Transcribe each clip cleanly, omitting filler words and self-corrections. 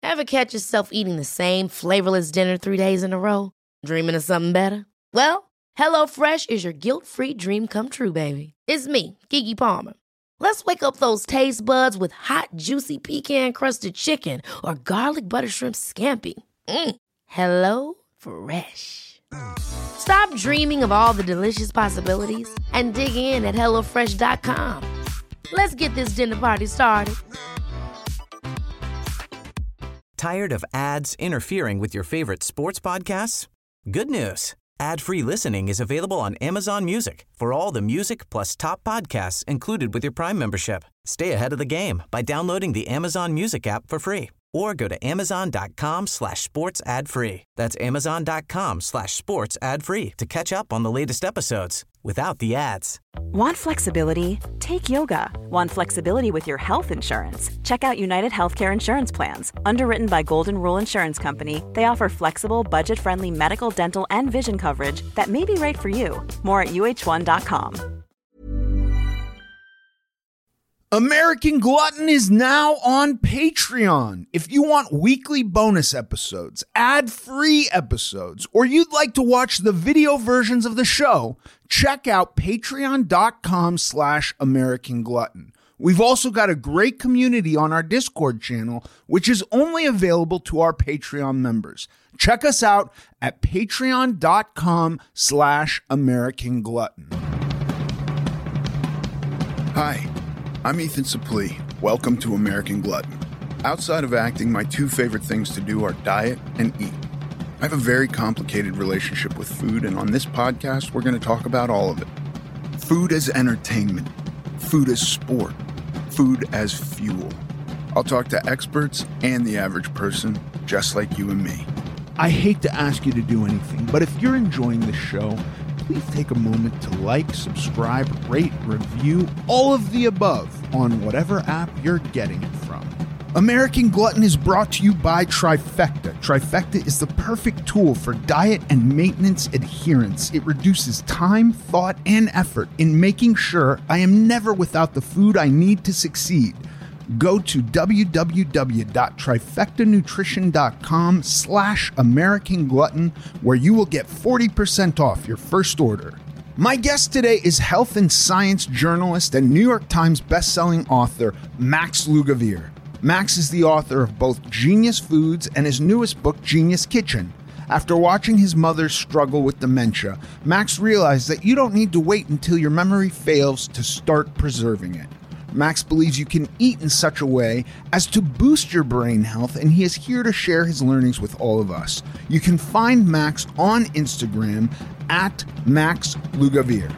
Ever catch yourself eating the same flavorless dinner 3 days in a row? Dreaming of something better? Well, HelloFresh is your guilt-free dream come true, baby. It's me, Keke Palmer. Let's wake up those taste buds with hot, juicy pecan-crusted chicken or garlic butter shrimp scampi. Hello Fresh. Stop dreaming of all the delicious possibilities and dig in at HelloFresh.com. Let's get this dinner party started. Tired of ads interfering with your favorite sports podcasts? Good news. Ad-free listening is available on Amazon Music for all the music plus top podcasts included with your Prime membership. Stay ahead of the game by downloading the Amazon Music app for free or go to amazon.com/sports ad free. That's amazon.com/sports ad free to catch up on the latest episodes without the ads. Want flexibility? Take yoga. Want flexibility with your health insurance? Check out United Healthcare Insurance Plans. Underwritten by Golden Rule Insurance Company, they offer flexible, budget-friendly medical, dental, and vision coverage that may be right for you. More at uh1.com. American Glutton is now on Patreon. If you want weekly bonus episodes, ad-free episodes, or you'd like to watch the video versions of the show, check out patreon.com/American Glutton. We've also got a great community on our Discord channel, which is only available to our Patreon members. Check us out at patreon.com/American Glutton. Hi. I'm Ethan Suplee. Welcome to American Glutton. Outside of acting, my two favorite things to do are diet and eat. I have a very complicated relationship with food, and on this podcast, we're going to talk about all of it. Food as entertainment, food as sport, food as fuel. I'll talk to experts and the average person, just like you and me. I hate to ask you to do anything, but if you're enjoying this show, please take a moment to like, subscribe, rate, review, all of the above on whatever app you're getting it from. American Glutton is brought to you by Trifecta. Trifecta is the perfect tool for diet and maintenance adherence. It reduces time, thought, and effort in making sure I am never without the food I need to succeed. Go to www.trifectanutrition.com/American Glutton, where you will get 40% off your first order. My guest today is health and science journalist and New York Times bestselling author Max Lugavere. Max is the author of both Genius Foods and his newest book, Genius Kitchen. After watching his mother struggle with dementia, Max realized that you don't need to wait until your memory fails to start preserving it. Max believes you can eat in such a way as to boost your brain health, and he is here to share his learnings with all of us. You can find Max on Instagram at Max Lugavere.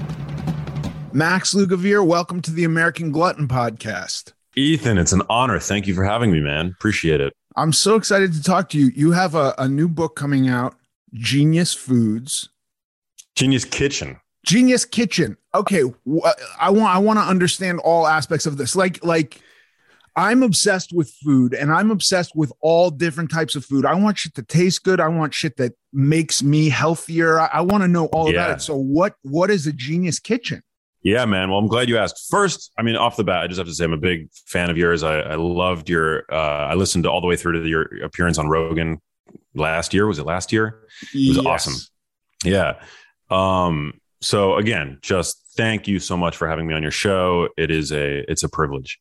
Max Lugavere, welcome to the American Glutton Podcast. Ethan, it's an honor. Thank you for having me, man. Appreciate it. I'm so excited to talk to you. You have a new book coming out, Genius Foods. Genius Kitchen. Genius Kitchen. Okay, I want to understand all aspects of this. Like I'm obsessed with food, and I'm obsessed with all different types of food. I want shit to taste good. I want shit that makes me healthier. I want to know all about it. So what is a Genius Kitchen? Yeah, man. Well, I'm glad you asked. First, I mean, off the bat, I just have to say I'm a big fan of yours. I loved I listened all the way through to your appearance on Rogan last year. Was it last year? It was awesome. Yeah. So again, just thank you so much for having me on your show. It's a privilege.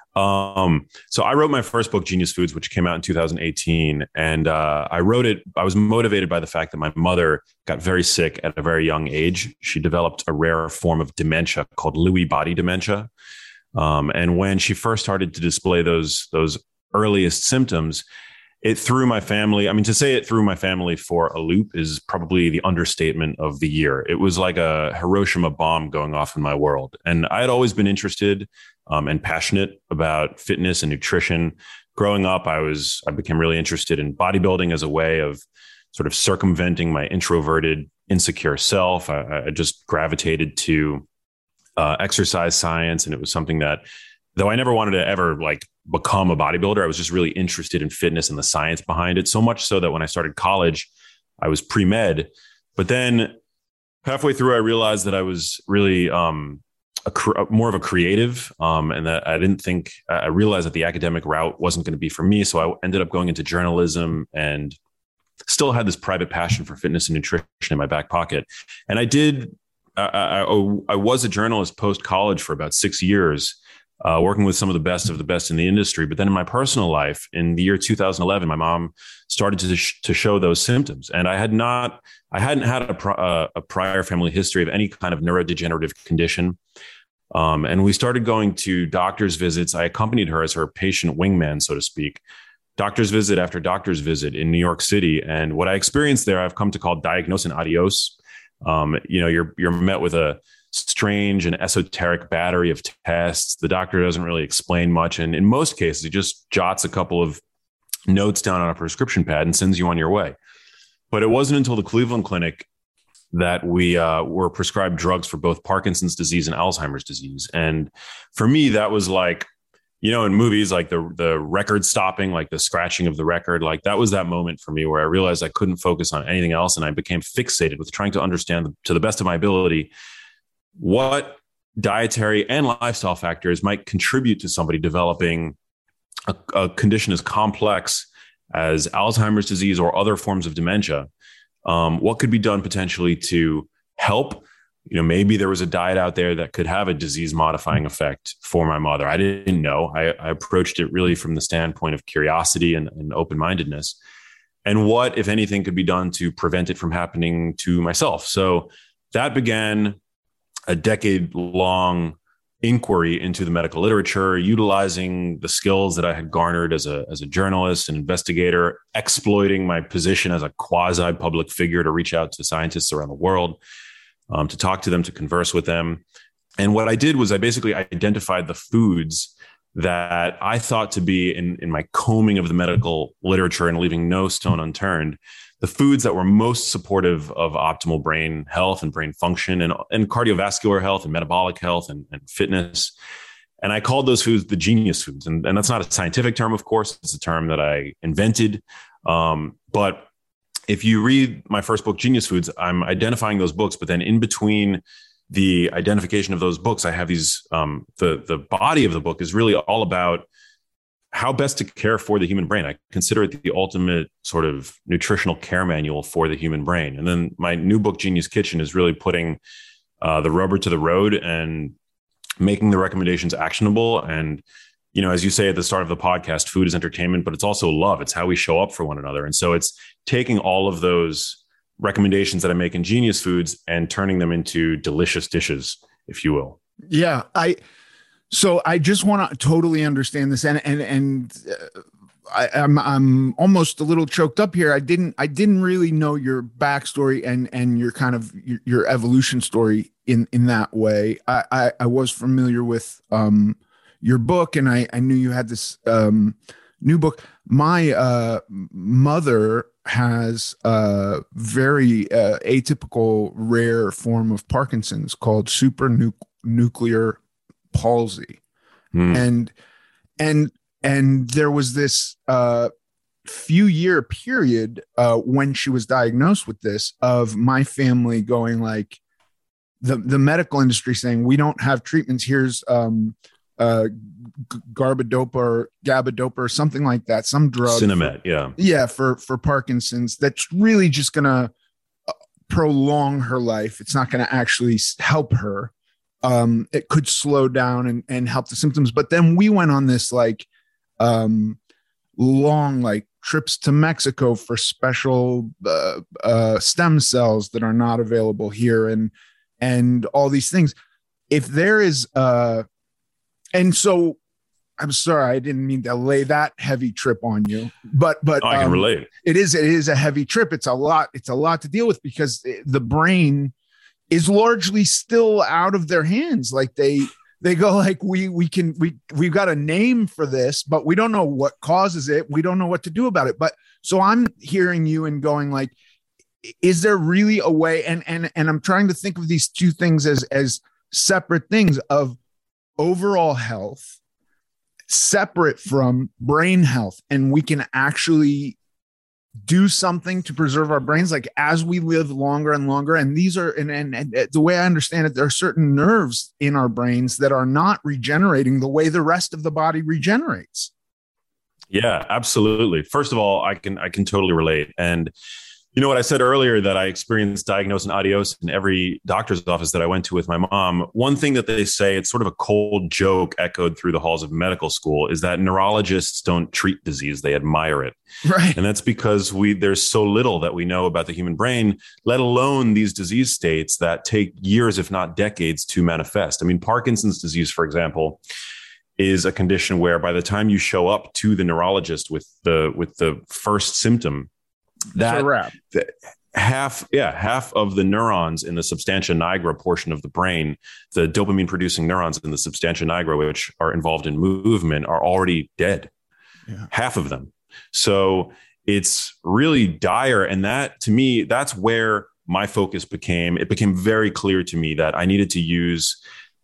So I wrote my first book, Genius Foods, which came out in 2018. And I wrote it. I was motivated by the fact that my mother got very sick at a very young age. She developed a rare form of dementia called Lewy body dementia. And when she first started to display those earliest symptoms, it threw my family. I mean, to say it threw my family for a loop is probably the understatement of the year. It was like a Hiroshima bomb going off in my world. And I had always been interested and passionate about fitness and nutrition. Growing up, I became really interested in bodybuilding as a way of sort of circumventing my introverted, insecure self. I just gravitated to exercise science. And it was something that, though I never wanted to ever become a bodybuilder, I was just really interested in fitness and the science behind it. So much so that when I started college, I was pre-med. But then halfway through, I realized that I was really more of a creative, and that I realized that the academic route wasn't going to be for me. So I ended up going into journalism and still had this private passion for fitness and nutrition in my back pocket. And I was a journalist post-college for about 6 years, working with some of the best in the industry. But then in my personal life, in the year 2011, my mom started to show those symptoms. And I hadn't had a prior family history of any kind of neurodegenerative condition. And we started going to doctor's visits. I accompanied her as her patient wingman, so to speak, doctor's visit after doctor's visit in New York City. And what I experienced there, I've come to call diagnose and adios. You're met with a strange and esoteric battery of tests. The doctor doesn't really explain much. And in most cases, he just jots a couple of notes down on a prescription pad and sends you on your way. But it wasn't until the Cleveland Clinic that we were prescribed drugs for both Parkinson's disease and Alzheimer's disease. And for me, that was like, in movies, like the record stopping, like the scratching of the record, like that was that moment for me where I realized I couldn't focus on anything else. And I became fixated with trying to understand, to the best of my ability, what dietary and lifestyle factors might contribute to somebody developing a condition as complex as Alzheimer's disease or other forms of dementia. What could be done potentially to help? Maybe there was a diet out there that could have a disease modifying effect for my mother. I didn't know. I approached it really from the standpoint of curiosity and open-mindedness. And what, if anything, could be done to prevent it from happening to myself? So that began a decade-long inquiry into the medical literature, utilizing the skills that I had garnered as a journalist and investigator, exploiting my position as a quasi-public figure to reach out to scientists around the world, to talk to them, to converse with them. And what I did was I basically identified the foods that I thought to be, in my combing of the medical literature and leaving no stone unturned, the foods that were most supportive of optimal brain health and brain function and cardiovascular health and metabolic health and fitness. And I called those foods the genius foods. And that's not a scientific term, of course. It's a term that I invented. But if you read my first book, Genius Foods, I'm identifying those books. But then in between the identification of those books, I have these, the body of the book is really all about how best to care for the human brain. I consider it the ultimate sort of nutritional care manual for the human brain. And then my new book, Genius Kitchen, is really putting the rubber to the road and making the recommendations actionable. And, as you say at the start of the podcast, food is entertainment, but it's also love. It's how we show up for one another. And so it's taking all of those recommendations that I make in Genius Foods and turning them into delicious dishes, if you will. Yeah. So I just want to totally understand this, and I'm almost a little choked up here. I didn't really know your backstory and your kind of your evolution story in that way. I was familiar with your book, and I knew you had this new book. My mother has a very atypical, rare form of Parkinson's called supranuclear palsy. And there was this few year period when she was diagnosed with this, of my family going like, the medical industry saying, we don't have treatments. Here's garbadopa or gabadopa or something like that, some drug, Sinemet, for Parkinson's, that's really just gonna prolong her life. It's not going to actually help her. It could slow down and help the symptoms. But then we went on this long trips to Mexico for special stem cells that are not available here, and all these things. If there is and so I'm sorry, I didn't mean to lay that heavy trip on you, but I can relate. It is a heavy trip. It's a lot to deal with, because the brain is largely still out of their hands. Like they go like, we've got a name for this, but we don't know what causes it. We don't know what to do about it. But so I'm hearing you and going like, is there really a way? And I'm trying to think of these two things as separate things of overall health, separate from brain health. And we can actually do something to preserve our brains, like as we live longer and longer. And these are, and the way I understand it, there are certain nerves in our brains that are not regenerating the way the rest of the body regenerates. Yeah, absolutely. First of all, I can totally relate. And you know what I said earlier, that I experienced diagnose and adios in every doctor's office that I went to with my mom. One thing that they say, it's sort of a cold joke echoed through the halls of medical school, is that neurologists don't treat disease, they admire it. Right. And that's because there's so little that we know about the human brain, let alone these disease states that take years, if not decades, to manifest. I mean, Parkinson's disease, for example, is a condition where by the time you show up to the neurologist with the first symptom, half of the neurons in the substantia nigra portion of the brain, the dopamine producing neurons in the substantia nigra, which are involved in movement, are already dead. Yeah. Half of them. So it's really dire. And that, to me, that's where my focus became very clear to me that I needed to use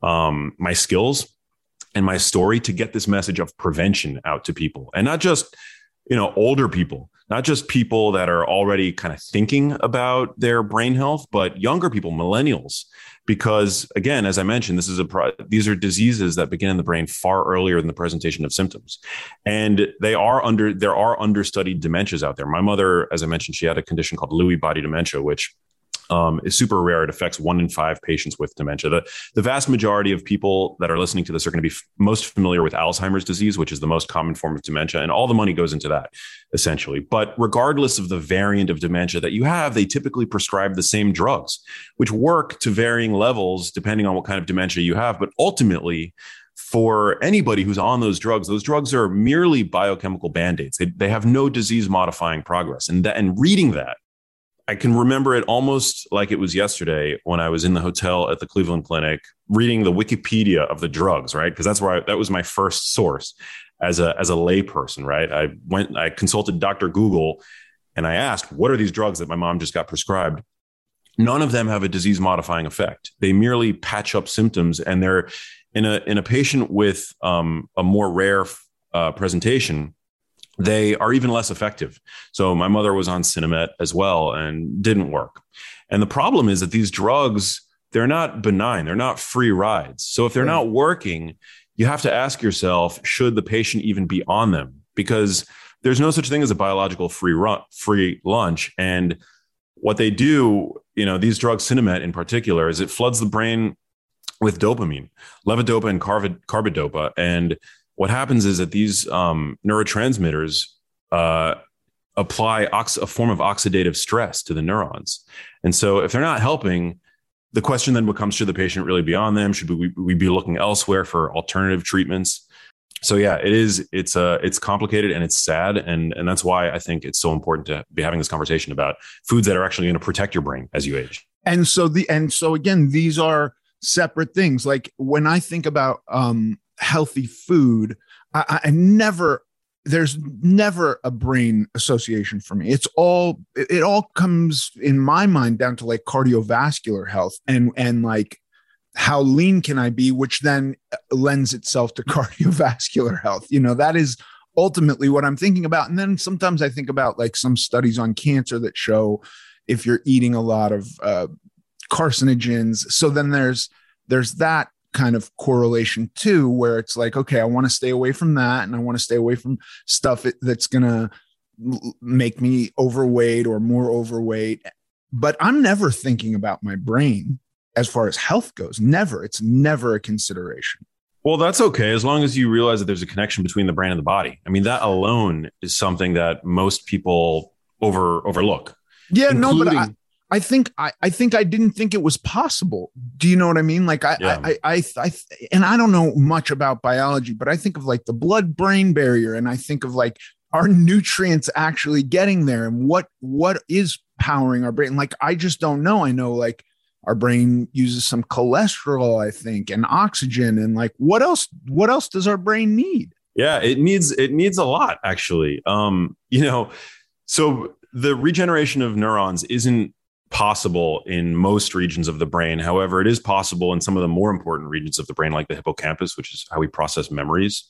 my skills and my story to get this message of prevention out to people, and not just, older people, not just people that are already kind of thinking about their brain health, but younger people, millennials. Because again, as I mentioned, these are diseases that begin in the brain far earlier than the presentation of symptoms. And there are understudied dementias out there. My mother, as I mentioned, she had a condition called Lewy body dementia, which is super rare. It affects 1 in 5 patients with dementia. The vast majority of people that are listening to this are going to be most familiar with Alzheimer's disease, which is the most common form of dementia. And all the money goes into that, essentially. But regardless of the variant of dementia that you have, they typically prescribe the same drugs, which work to varying levels depending on what kind of dementia you have. But ultimately, for anybody who's on those drugs are merely biochemical band-aids. They have no disease-modifying progress. And reading that, I can remember it almost like it was yesterday when I was in the hotel at the Cleveland Clinic reading the Wikipedia of the drugs, right? Because that was my first source as a layperson, right? I consulted Dr. Google and I asked, what are these drugs that my mom just got prescribed? None of them have a disease modifying effect. They merely patch up symptoms, and they're in a patient with a more rare presentation. They are even less effective. So my mother was on Sinemet as well and didn't work. And the problem is that these drugs, they're not benign. They're not free rides. So if they're not working, you have to ask yourself, should the patient even be on them? Because there's no such thing as a biological free lunch. And what they do, these drugs, Sinemet in particular, is it floods the brain with dopamine, levodopa and carbidopa. And what happens is that these neurotransmitters apply a form of oxidative stress to the neurons. And so if they're not helping, the question then becomes, should the patient really be on them? Should we be looking elsewhere for alternative treatments? So yeah, it's complicated and it's sad. And that's why I think it's so important to be having this conversation about foods that are actually going to protect your brain as you age. And so again, these are separate things. Like when I think about healthy food, there's never a brain association for me. It all comes in my mind down to like cardiovascular health and like how lean can I be, which then lends itself to cardiovascular health. That is ultimately what I'm thinking about. And then sometimes I think about like some studies on cancer that show if you're eating a lot of carcinogens. So then there's that kind of correlation too, where it's like, okay, I want to stay away from that. And I want to stay away from stuff that's going to make me overweight or more overweight. But I'm never thinking about my brain as far as health goes. Never. It's never a consideration. Well, that's okay. As long as you realize that there's a connection between the brain and the body. I mean, that alone is something that most people overlook. Yeah, no, but I think I didn't think it was possible. Do you know what I mean? Like I and I don't know much about biology, but I think of like the blood-brain barrier, and I think of like our nutrients actually getting there, and what is powering our brain. Like I just don't know. I know like our brain uses some cholesterol, I think, and oxygen, and like what else does our brain need? Yeah, it needs a lot actually. So the regeneration of neurons isn't possible in most regions of the brain. However, it is possible in some of the more important regions of the brain, like the hippocampus, which is how we process memories.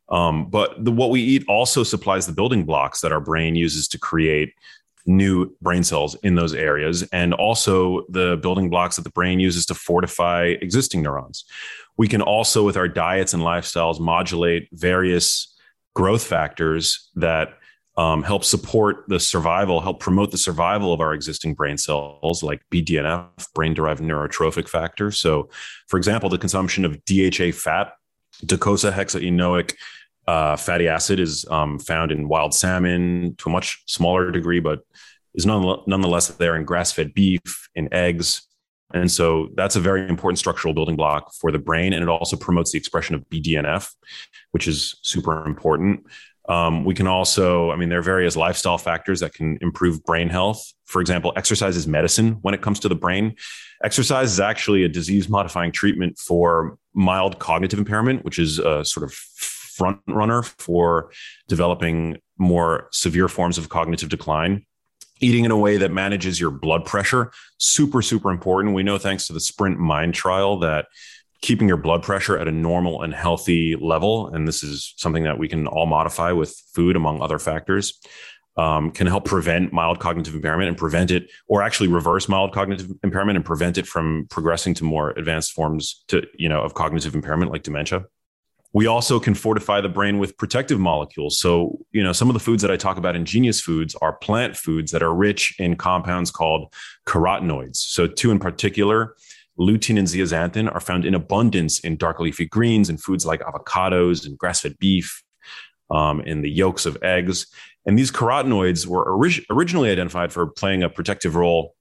But what we eat also supplies the building blocks that our brain uses to create new brain cells in those areas, and also the building blocks that the brain uses to fortify existing neurons. We can also, with our diets and lifestyles, modulate various growth factors that help support the survival, help promote the survival of our existing brain cells, like BDNF, brain-derived neurotrophic factor. So, for example, the consumption of DHA fat, docosahexaenoic fatty acid, is found in wild salmon to a much smaller degree, but is nonetheless there in grass-fed beef, in eggs. And so that's a very important structural building block for the brain. And it also promotes the expression of BDNF, which is super important. We can also, there are various lifestyle factors that can improve brain health. For example, exercise is medicine when it comes to the brain. Exercise is actually a disease-modifying treatment for mild cognitive impairment, which is a sort of front runner for developing more severe forms of cognitive decline. Eating in a way that manages your blood pressure, super, super important. We know, thanks to the Sprint Mind trial, that keeping your blood pressure at a normal and healthy level, and this is something that we can all modify with food, among other factors, can help prevent mild cognitive impairment and prevent it, or actually reverse mild cognitive impairment and prevent it from progressing to more advanced forms of cognitive impairment, like dementia. We also can fortify the brain with protective molecules. So, some of the foods that I talk about in Genius Foods are plant foods that are rich in compounds called carotenoids. So two in particular, lutein and zeaxanthin, are found in abundance in dark leafy greens and foods like avocados and grass-fed beef, in the yolks of eggs. And these carotenoids were originally identified for playing a protective role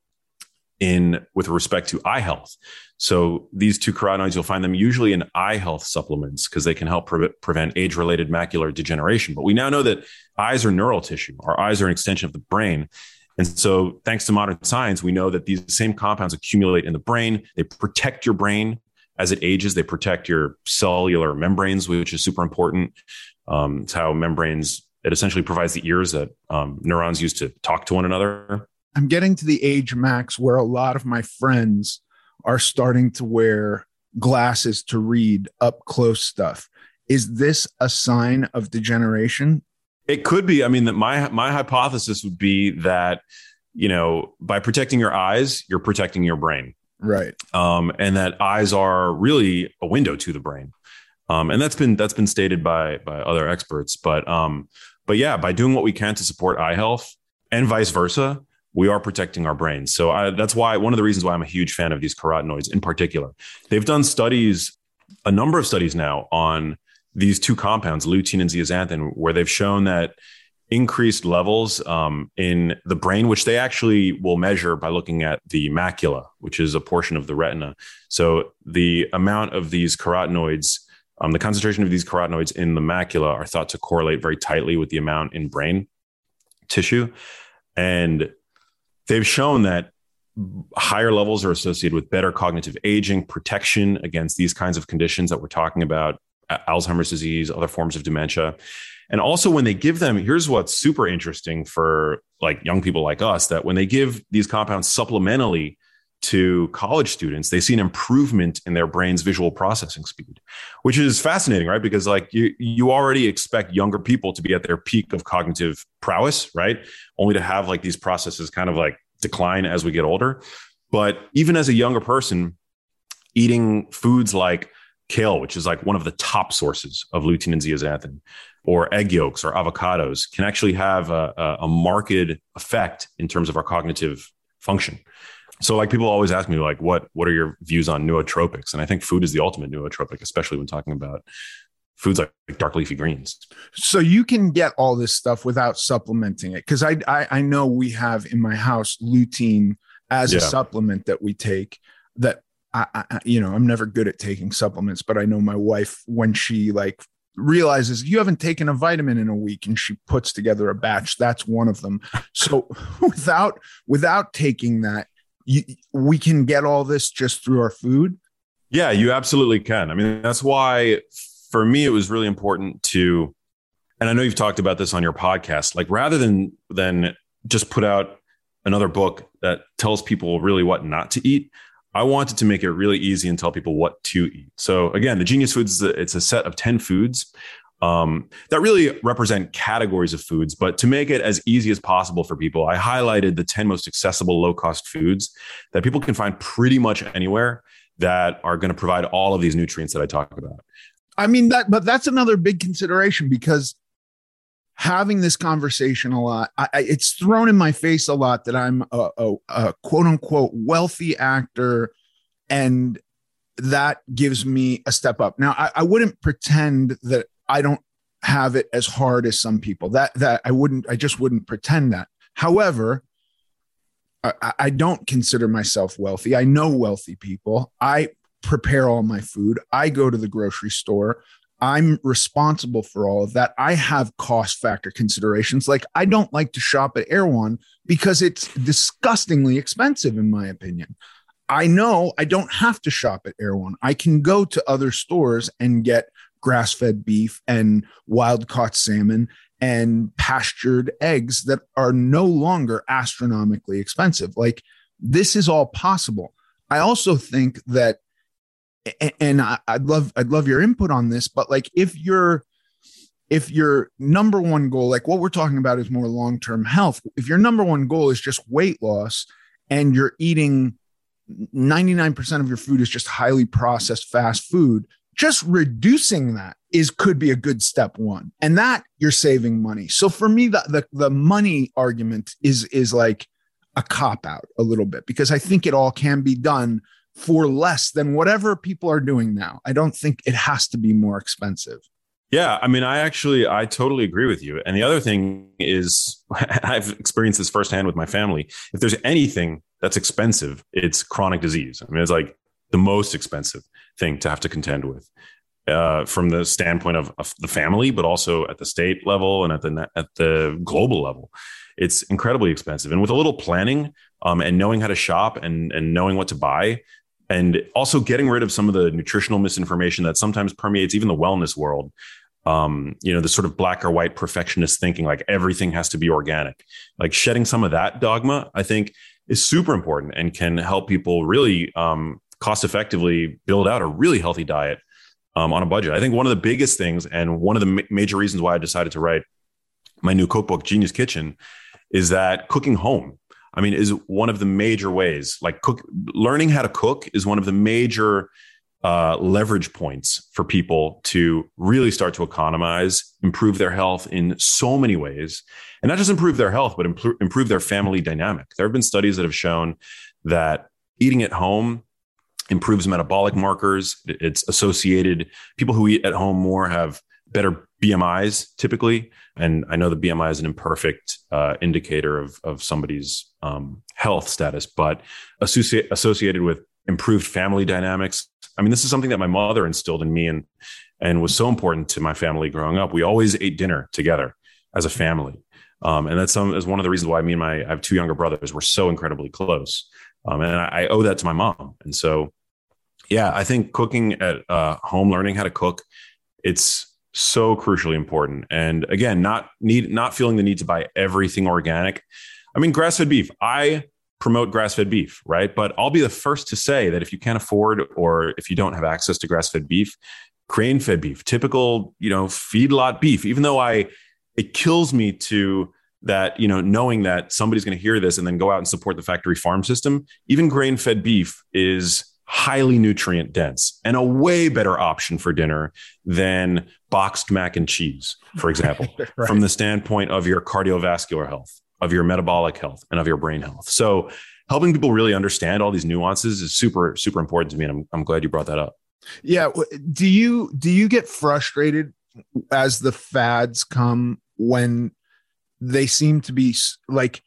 with respect to eye health. So these two carotenoids, you'll find them usually in eye health supplements because they can help prevent age-related macular degeneration. But we now know that eyes are neural tissue. Our eyes are an extension of the brain. And so thanks to modern science, we know that these same compounds accumulate in the brain. They protect your brain as it ages. They protect your cellular membranes, which is super important. It's how membranes, it essentially provides the ears that neurons use to talk to one another. I'm getting to the age, Max, where a lot of my friends are starting to wear glasses to read up close stuff. Is this a sign of degeneration? It could be. That my hypothesis would be that, by protecting your eyes, you're protecting your brain. Right. And that eyes are really a window to the brain. And that's been stated by other experts. But yeah, by doing what we can to support eye health and vice versa, we are protecting our brains. So that's why one of the reasons why I'm a huge fan of these carotenoids in particular. They've done a number of studies now on these two compounds, lutein and zeaxanthin, where they've shown that increased levels in the brain, which they actually will measure by looking at the macula, which is a portion of the retina. So the amount of these carotenoids, the concentration of these carotenoids in the macula are thought to correlate very tightly with the amount in brain tissue. And they've shown that higher levels are associated with better cognitive aging, protection against these kinds of conditions that we're talking about, Alzheimer's disease, other forms of dementia. And also when they give them, here's what's super interesting for like young people like us, that when they give these compounds supplementally to college students, they see an improvement in their brain's visual processing speed, which is fascinating, right? Because like you already expect younger people to be at their peak of cognitive prowess, right? Only to have like these processes kind of like decline as we get older. But even as a younger person, eating foods like kale, which is like one of the top sources of lutein and zeaxanthin, or egg yolks or avocados, can actually have a marked effect in terms of our cognitive function. So like people always ask me like, what are your views on nootropics? And I think food is the ultimate nootropic, especially when talking about foods like dark leafy greens. So you can get all this stuff without supplementing it. Cause I know we have in my house lutein as a supplement that we take that I'm never good at taking supplements, but I know my wife, when she like realizes you haven't taken a vitamin in a week and she puts together a batch, that's one of them. So without taking that, we can get all this just through our food. Yeah, you absolutely can. That's why for me, it was really important to, and I know you've talked about this on your podcast, like rather than just put out another book that tells people really what not to eat, I wanted to make it really easy and tell people what to eat. So again, the Genius Foods, it's a set of 10 foods. that really represent categories of foods. But to make it as easy as possible for people, I highlighted the 10 most accessible low-cost foods that people can find pretty much anywhere that are going to provide all of these nutrients that I talk about. I mean, but that's another big consideration, because having this conversation a lot, it's thrown in my face a lot that I'm a quote unquote wealthy actor, and that gives me a step up. Now, I wouldn't pretend that I don't have it as hard as some people. I just wouldn't pretend that. However, I don't consider myself wealthy. I know wealthy people. I prepare all my food. I go to the grocery store. I'm responsible for all of that. I have cost factor considerations. Like, I don't like to shop at Erewhon because it's disgustingly expensive, in my opinion. I know I don't have to shop at Erewhon. I can go to other stores and get grass-fed beef and wild-caught salmon and pastured eggs that are no longer astronomically expensive. Like, this is all possible. I also think that, and I'd love your input on this, but like, if your number one goal, like what we're talking about is more long-term health. If your number one goal is just weight loss and you're eating 99% of your food is just highly processed fast food, just reducing that could be a good step one, and that you're saving money. So for me, the money argument is like a cop out a little bit, because I think it all can be done for less than whatever people are doing now. I don't think it has to be more expensive. Yeah, I mean, I totally agree with you. And the other thing is, I've experienced this firsthand with my family. If there's anything that's expensive, it's chronic disease. I mean, it's like the most expensive thing to have to contend with, from the standpoint of the family, but also at the state level and at the global level. It's incredibly expensive. And with a little planning, and knowing how to shop and knowing what to buy, and also getting rid of some of the nutritional misinformation that sometimes permeates even the wellness world. The sort of black or white perfectionist thinking, like everything has to be organic. Like, shedding some of that dogma, I think, is super important and can help people really cost effectively build out a really healthy diet on a budget. I think one of the biggest things, and one of the major reasons why I decided to write my new cookbook, Genius Kitchen, is that cooking home, I mean, is one of the major ways. Like, learning how to cook is one of the major leverage points for people to really start to economize, improve their health in so many ways, and not just improve their health, but improve their family dynamic. There have been studies that have shown that eating at home improves metabolic markers. It's associated. People who eat at home more have better BMIs typically. And I know the BMI is an imperfect indicator of somebody's health status, but associated with improved family dynamics. I mean, this is something that my mother instilled in me and was so important to my family growing up. We always ate dinner together as a family. And that's one of the reasons why I have two younger brothers. We're so incredibly close. And I owe that to my mom. And so, yeah, I think cooking at home, learning how to cook, it's so crucially important. And again, not feeling the need to buy everything organic. I mean, grass-fed beef, I promote grass-fed beef, right? But I'll be the first to say that if you can't afford, or if you don't have access to grass-fed beef, grain-fed beef, typical, feedlot beef, even though it kills me to that, knowing that somebody's going to hear this and then go out and support the factory farm system, even grain-fed beef is highly nutrient dense and a way better option for dinner than boxed mac and cheese, for example, right, from the standpoint of your cardiovascular health, of your metabolic health, and of your brain health. So helping people really understand all these nuances is super, super important to me. And I'm glad you brought that up. Yeah. Do you get frustrated as the fads come, when they seem to be like,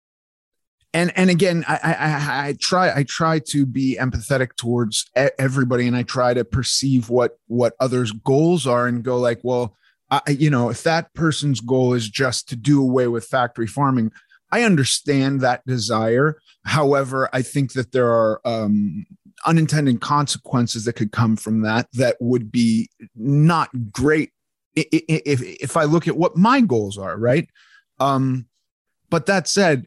and again, I try to be empathetic towards everybody, and I try to perceive what others' goals are and go like, well, if that person's goal is just to do away with factory farming, I understand that desire. However, I think that there are unintended consequences that could come from that would be not great if I look at what my goals are, right? But that said,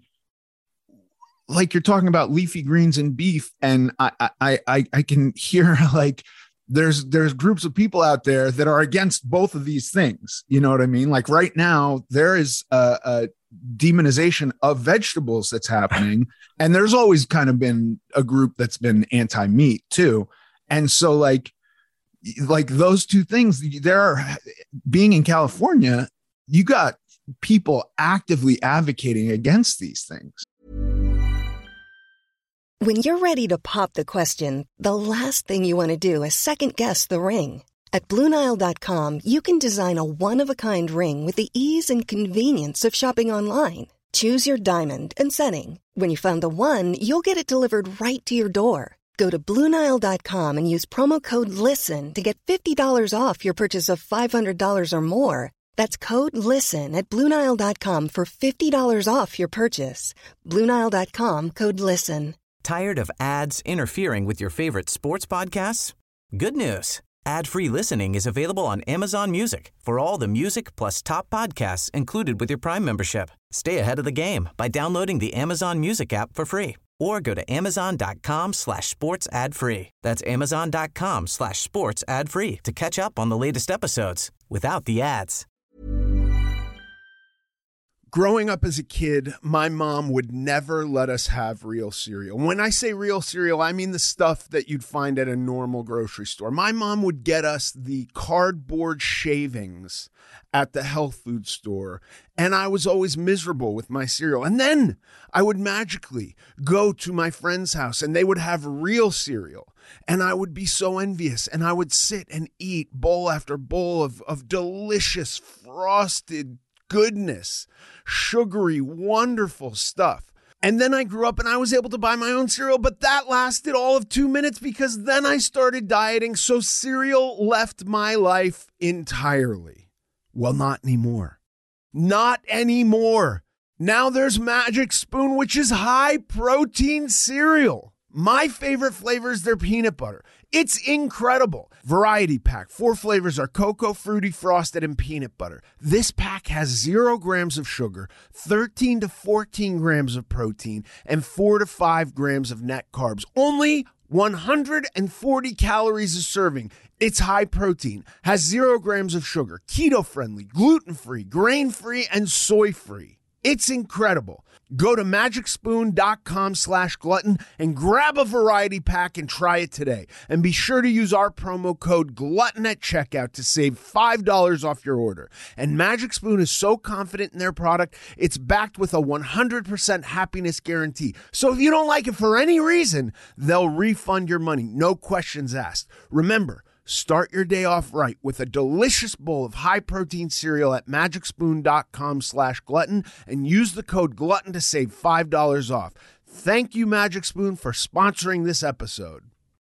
like, you're talking about leafy greens and beef, and I can hear like there's groups of people out there that are against both of these things. You know what I mean? Like right now, there is a demonization of vegetables that's happening. And there's always kind of been a group that's been anti-meat too. And so like those two things, being in California, you got people actively advocating against these things. When you're ready to pop the question, the last thing you want to do is second guess the ring. At BlueNile.com, you can design a one-of-a-kind ring with the ease and convenience of shopping online. Choose your diamond and setting. When you find the one, you'll get it delivered right to your door. Go to BlueNile.com and use promo code LISTEN to get $50 off your purchase of $500 or more. That's code LISTEN at BlueNile.com for $50 off your purchase. BlueNile.com, code LISTEN. Tired of ads interfering with your favorite sports podcasts? Good news. Ad-free listening is available on Amazon Music for all the music plus top podcasts included with your Prime membership. Stay ahead of the game by downloading the Amazon Music app for free or go to amazon.com/sports ad free. That's amazon.com/sports ad free to catch up on the latest episodes without the ads. Growing up as a kid, my mom would never let us have real cereal. When I say real cereal, I mean the stuff that you'd find at a normal grocery store. My mom would get us the cardboard shavings at the health food store, and I was always miserable with my cereal. And then I would magically go to my friend's house, and they would have real cereal, and I would be so envious, and I would sit and eat bowl after bowl of delicious frosted goodness, sugary, wonderful stuff. And then I grew up and I was able to buy my own cereal, but that lasted all of 2 minutes because then I started dieting. So cereal left my life entirely. Well, not anymore. Not anymore. Now there's Magic Spoon, which is high protein cereal. My favorite flavor is their peanut butter. It's incredible. Variety pack. 4 flavors are cocoa, fruity, frosted, and peanut butter. This pack has 0 grams of sugar, 13 to 14 grams of protein, and 4 to 5 grams of net carbs. Only 140 calories a serving. It's high protein, has 0 grams of sugar, keto-friendly, gluten-free, grain-free, and soy-free. It's incredible. Go to magicspoon.com/glutton and grab a variety pack and try it today. And be sure to use our promo code GLUTTON at checkout to save $5 off your order. And Magic Spoon is so confident in their product, it's backed with a 100% happiness guarantee. So if you don't like it for any reason, they'll refund your money. No questions asked. Remember, start your day off right with a delicious bowl of high-protein cereal at magicspoon.com/glutton and use the code GLUTTON to save $5 off. Thank you, Magic Spoon, for sponsoring this episode.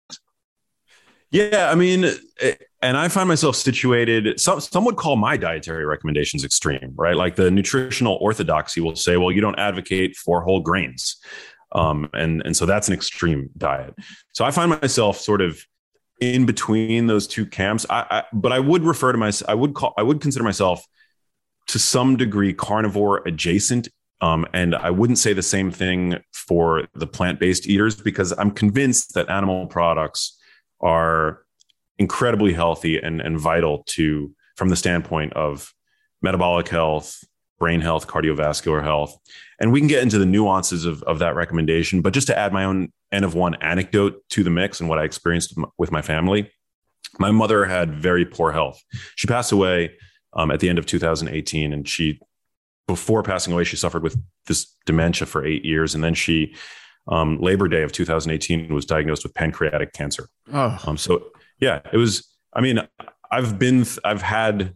Yeah, I mean, and I find myself situated, some would call my dietary recommendations extreme, right? Like the nutritional orthodoxy will say, well, you don't advocate for whole grains. And so that's an extreme diet. So I find myself sort of in between those two camps. But I would refer to myself, I would consider myself to some degree carnivore adjacent. And I wouldn't say the same thing for the plant-based eaters, because I'm convinced that animal products are incredibly healthy and vital to, from the standpoint of metabolic health, brain health, cardiovascular health. And we can get into the nuances of that recommendation, but just to add my own N of one anecdote to the mix and what I experienced with my family. My mother had very poor health. She passed away at the end of 2018. And before passing away, she suffered with this dementia for 8 years. And then she, Labor Day of 2018, was diagnosed with pancreatic cancer. Oh. So yeah, it was, I mean, I've had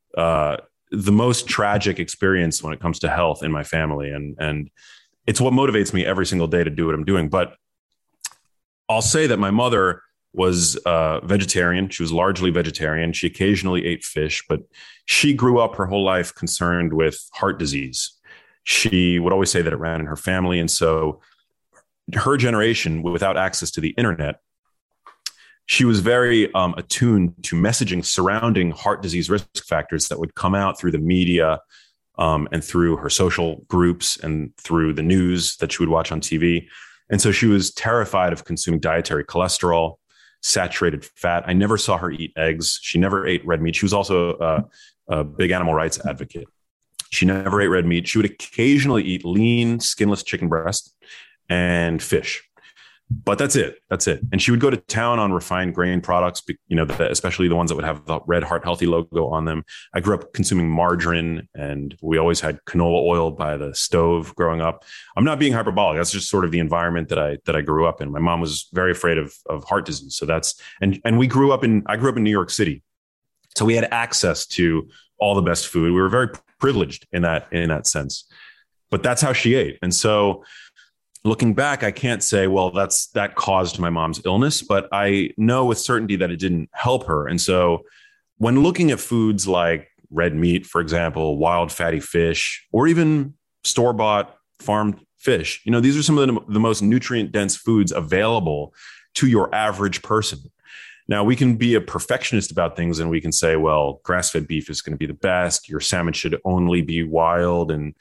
the most tragic experience when it comes to health in my family. And it's what motivates me every single day to do what I'm doing. But I'll say that my mother was vegetarian. She was largely vegetarian. She occasionally ate fish, but she grew up her whole life concerned with heart disease. She would always say that it ran in her family. And so her generation, without access to the internet, she was very attuned to messaging surrounding heart disease risk factors that would come out through the media and through her social groups and through the news that she would watch on TV. And so she was terrified of consuming dietary cholesterol. saturated fat. I never saw her eat eggs. She never ate red meat. She was also a big animal rights advocate. She never ate red meat. She would occasionally eat lean, skinless chicken breast and fish. But that's it. And she would go to town on refined grain products, especially the ones that would have the Red Heart Healthy logo on them. I grew up consuming margarine, and we always had canola oil by the stove growing up. I'm not being hyperbolic. That's just sort of the environment that I grew up in. My mom was very afraid of heart disease. So and I grew up in New York City. So we had access to all the best food. We were very privileged in that sense. But that's how she ate. And so looking back, I can't say, well, that caused my mom's illness, but I know with certainty that it didn't help her. And so when looking at foods like red meat, for example, wild fatty fish, or even store-bought farmed fish, these are some of the most nutrient-dense foods available to your average person. Now, we can be a perfectionist about things and we can say, well, grass-fed beef is going to be the best. Your salmon should only be wild and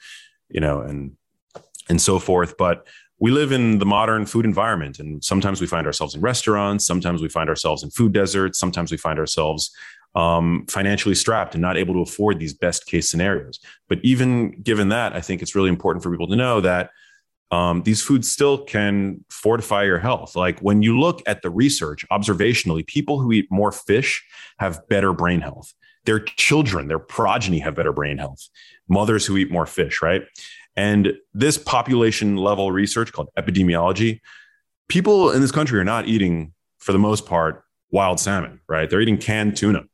so forth. But we live in the modern food environment, and sometimes we find ourselves in restaurants. Sometimes we find ourselves in food deserts. Sometimes we find ourselves financially strapped and not able to afford these best case scenarios. But even given that, I think it's really important for people to know that these foods still can fortify your health. Like when you look at the research observationally, people who eat more fish have better brain health. Their children, their progeny have better brain health. Mothers who eat more fish, right? And this population level research called epidemiology, people in this country are not eating, for the most part, wild salmon, right? They're eating canned tuna,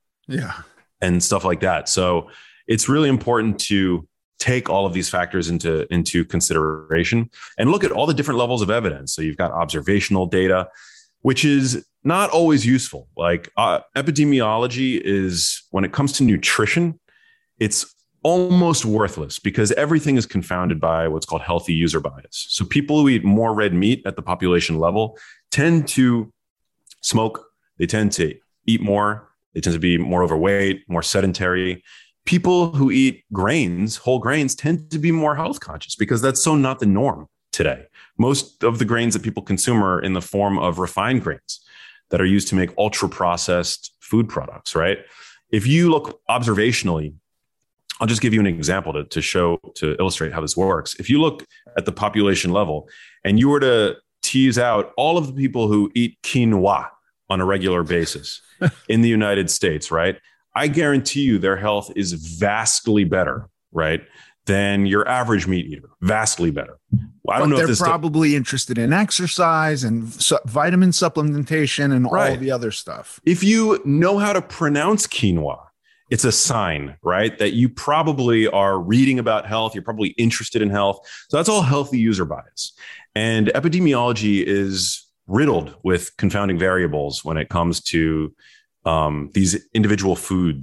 and stuff like that. So it's really important to take all of these factors into consideration and look at all the different levels of evidence. So you've got observational data, which is not always useful. Like epidemiology is, when it comes to nutrition, it's almost worthless because everything is confounded by what's called healthy user bias. So people who eat more red meat at the population level tend to smoke. They tend to eat more. They tend to be more overweight, more sedentary. People who eat grains, whole grains, tend to be more health conscious because that's so not the norm today. Most of the grains that people consume are in the form of refined grains that are used to make ultra processed food products, right? If you look observationally, I'll just give you an example to illustrate how this works. If you look at the population level and you were to tease out all of the people who eat quinoa on a regular basis in the United States, right? I guarantee you their health is vastly better, right, than your average meat eater. Vastly better. I don't know if they're probably interested in exercise and vitamin supplementation and all the other stuff. If you know how to pronounce quinoa, it's a sign, right, that you probably are reading about health. You're probably interested in health. So that's all healthy user bias. And epidemiology is riddled with confounding variables when it comes to these individual food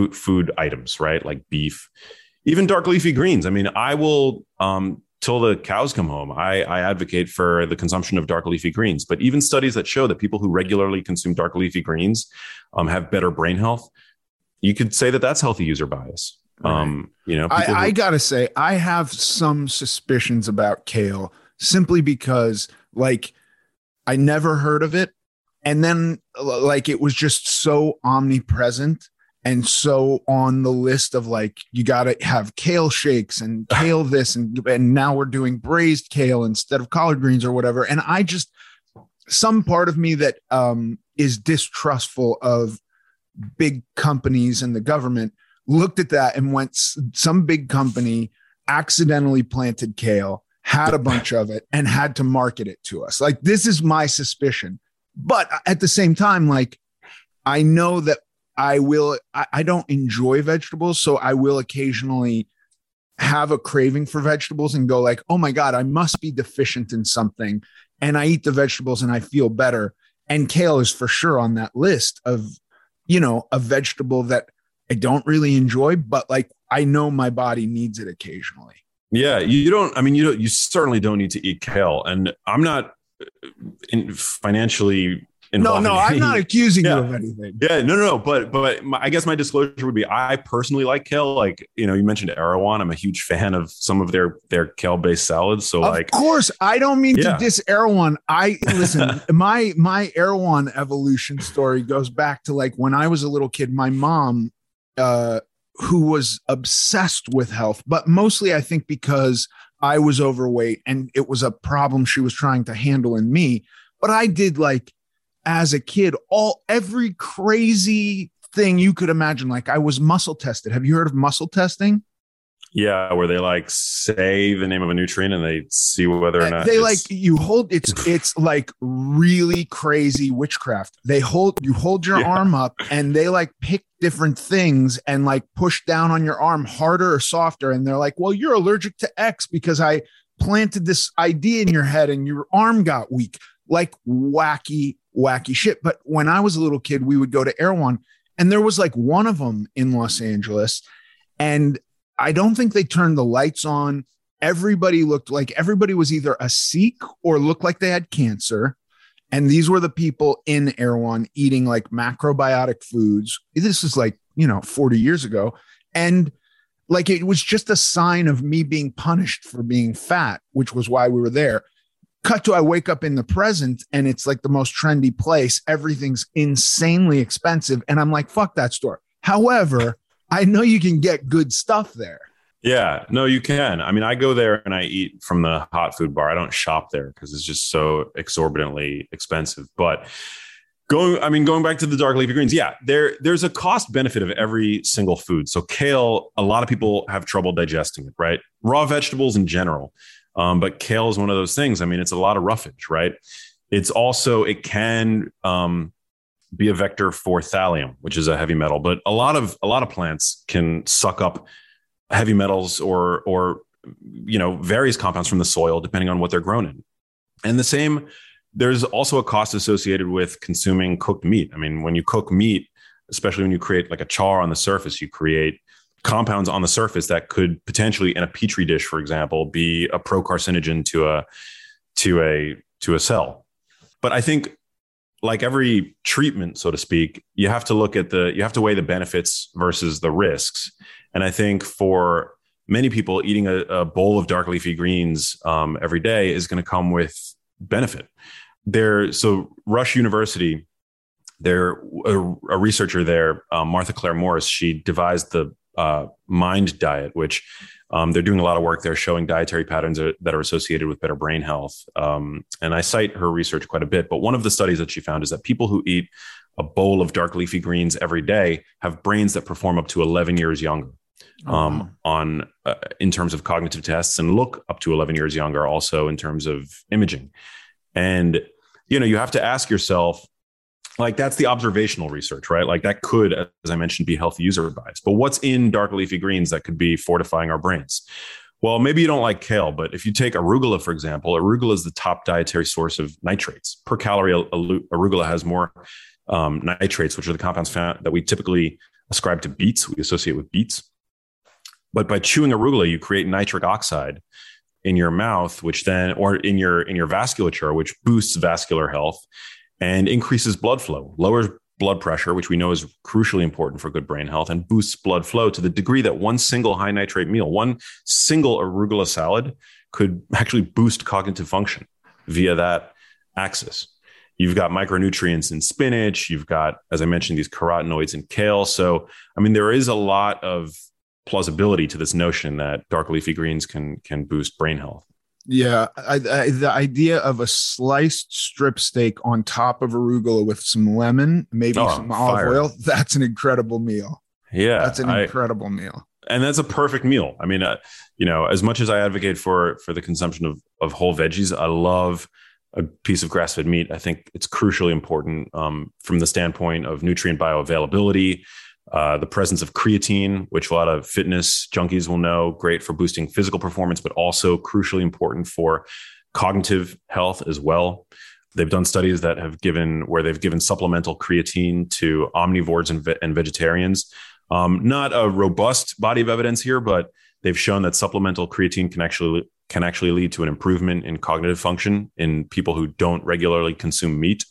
items, right, like beef, even dark leafy greens. I mean, I will, till the cows come home, I advocate for the consumption of dark leafy greens. But even studies that show that people who regularly consume dark leafy greens have better brain health, you could say that that's healthy user bias. Right. I got to say, I have some suspicions about kale simply because, like, I never heard of it. And then, like, it was just so omnipresent and so on the list of, like, you got to have kale shakes and kale this. And now we're doing braised kale instead of collard greens or whatever. And I just, some part of me that is distrustful of big companies and the government looked at that and went, some big company accidentally planted kale, had a bunch of it, and had to market it to us. Like, this is my suspicion. But at the same time, like, I know that I don't enjoy vegetables, so I will occasionally have a craving for vegetables and go like, oh my God, I must be deficient in something. And I eat the vegetables and I feel better. And kale is for sure on that list of, a vegetable that I don't really enjoy, but, like, I know my body needs it occasionally. Yeah, you certainly don't need to eat kale. And I'm not financially involving. No, I'm not accusing you Yeah. of anything. Yeah, no. But I guess my disclosure would be I personally like kale. Like, you mentioned Erewhon. I'm a huge fan of some of their kale based salads. So Of course, I don't mean to diss Erewhon. Listen, my Erewhon evolution story goes back to like when I was a little kid. My mom, who was obsessed with health, but mostly I think because I was overweight and it was a problem she was trying to handle in me. But I did, like, as a kid, every crazy thing you could imagine. Like, I was muscle tested. Have you heard of muscle testing? Yeah, where they like say the name of a nutrient and they see whether or not they like you hold it's like really crazy witchcraft. You hold your arm up and they like pick different things and like push down on your arm harder or softer. And they're like, well, you're allergic to X because I planted this idea in your head and your arm got weak. Like wacky shit. But when I was a little kid, we would go to Erewhon and there was like one of them in Los Angeles. And I don't think they turned the lights on. Everybody looked like everybody was either a Sikh or looked like they had cancer. And these were the people in Erewhon eating like macrobiotic foods. This is like, 40 years ago. And like, it was just a sign of me being punished for being fat, which was why we were there. Cut to I wake up in the present and it's like the most trendy place. Everything's insanely expensive. And I'm like, fuck that store. However, I know you can get good stuff there. Yeah, no, you can. I mean, I go there and I eat from the hot food bar. I don't shop there because it's just so exorbitantly expensive. But going back to the dark leafy greens, yeah, there's a cost benefit of every single food. So kale, a lot of people have trouble digesting it, right? Raw vegetables in general. But kale is one of those things. I mean, it's a lot of roughage, right? It can be a vector for thallium, which is a heavy metal, but a lot of plants can suck up heavy metals or various compounds from the soil, depending on what they're grown in. And there's also a cost associated with consuming cooked meat. I mean, when you cook meat, especially when you create like a char on the surface, you create compounds on the surface that could potentially, in a petri dish, for example, be a procarcinogen to a cell. But I think, like every treatment, so to speak, you have to weigh the benefits versus the risks. And I think for many people, eating a bowl of dark leafy greens every day is going to come with benefit. So Rush University, a researcher there, Martha Claire Morris, she devised the Mind diet, which they're doing a lot of work there showing dietary patterns that are associated with better brain health. And I cite her research quite a bit, but one of the studies that she found is that people who eat a bowl of dark leafy greens every day have brains that perform up to 11 years younger in terms of cognitive tests, and look up to 11 years younger also in terms of imaging. And, you have to ask yourself, like, that's the observational research, right? Like that could, as I mentioned, be healthy user bias. But what's in dark leafy greens that could be fortifying our brains? Well, maybe you don't like kale, but if you take arugula, for example, arugula is the top dietary source of nitrates. Per calorie, arugula has more nitrates, which are the compounds found that we typically ascribe to beets. We associate with beets. But by chewing arugula, you create nitric oxide in your mouth, which then, or in your vasculature, which boosts vascular health and increases blood flow, lowers blood pressure, which we know is crucially important for good brain health, and boosts blood flow to the degree that one single high nitrate meal, one single arugula salad could actually boost cognitive function via that axis. You've got micronutrients in spinach. You've got, as I mentioned, these carotenoids in kale. So, I mean, there is a lot of plausibility to this notion that dark leafy greens can boost brain health. Yeah, the idea of a sliced strip steak on top of arugula with some lemon, maybe some olive oil, that's an incredible meal. Yeah, that's an incredible meal. And that's a perfect meal. I mean, as much as I advocate for the consumption of whole veggies, I love a piece of grass-fed meat. I think it's crucially important from the standpoint of nutrient bioavailability, the presence of creatine, which a lot of fitness junkies will know, great for boosting physical performance, but also crucially important for cognitive health as well. They've done studies that where they've given supplemental creatine to omnivores and vegetarians. Not a robust body of evidence here, but they've shown that supplemental creatine can actually lead to an improvement in cognitive function in people who don't regularly consume meat.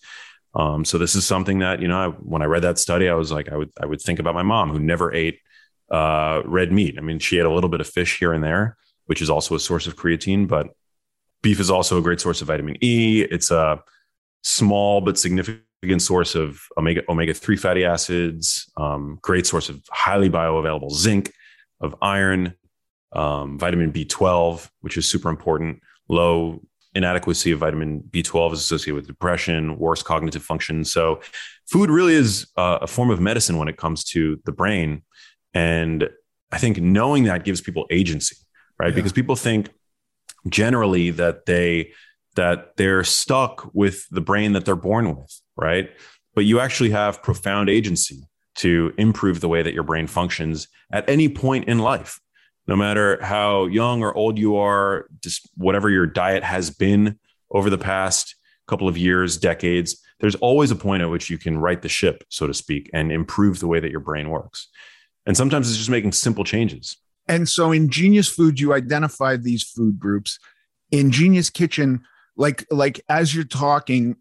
So this is something that, when I read that study, I was like, I would think about my mom who never ate red meat. I mean, she ate a little bit of fish here and there, which is also a source of creatine, but beef is also a great source of vitamin E. It's a small but significant source of omega-3 fatty acids, great source of highly bioavailable zinc, of iron, vitamin B12, which is super important. Low inadequacy of vitamin B12 is associated with depression, worse cognitive function. So food really is a form of medicine when it comes to the brain. And I think knowing that gives people agency, right? Yeah. Because people think generally that they're stuck with the brain that they're born with, right? But you actually have profound agency to improve the way that your brain functions at any point in life. No matter how young or old you are, just whatever your diet has been over the past couple of years, decades, there's always a point at which you can right the ship, so to speak, and improve the way that your brain works. And sometimes it's just making simple changes. And so in Genius Food, you identified these food groups. In Genius Kitchen, like as you're talking,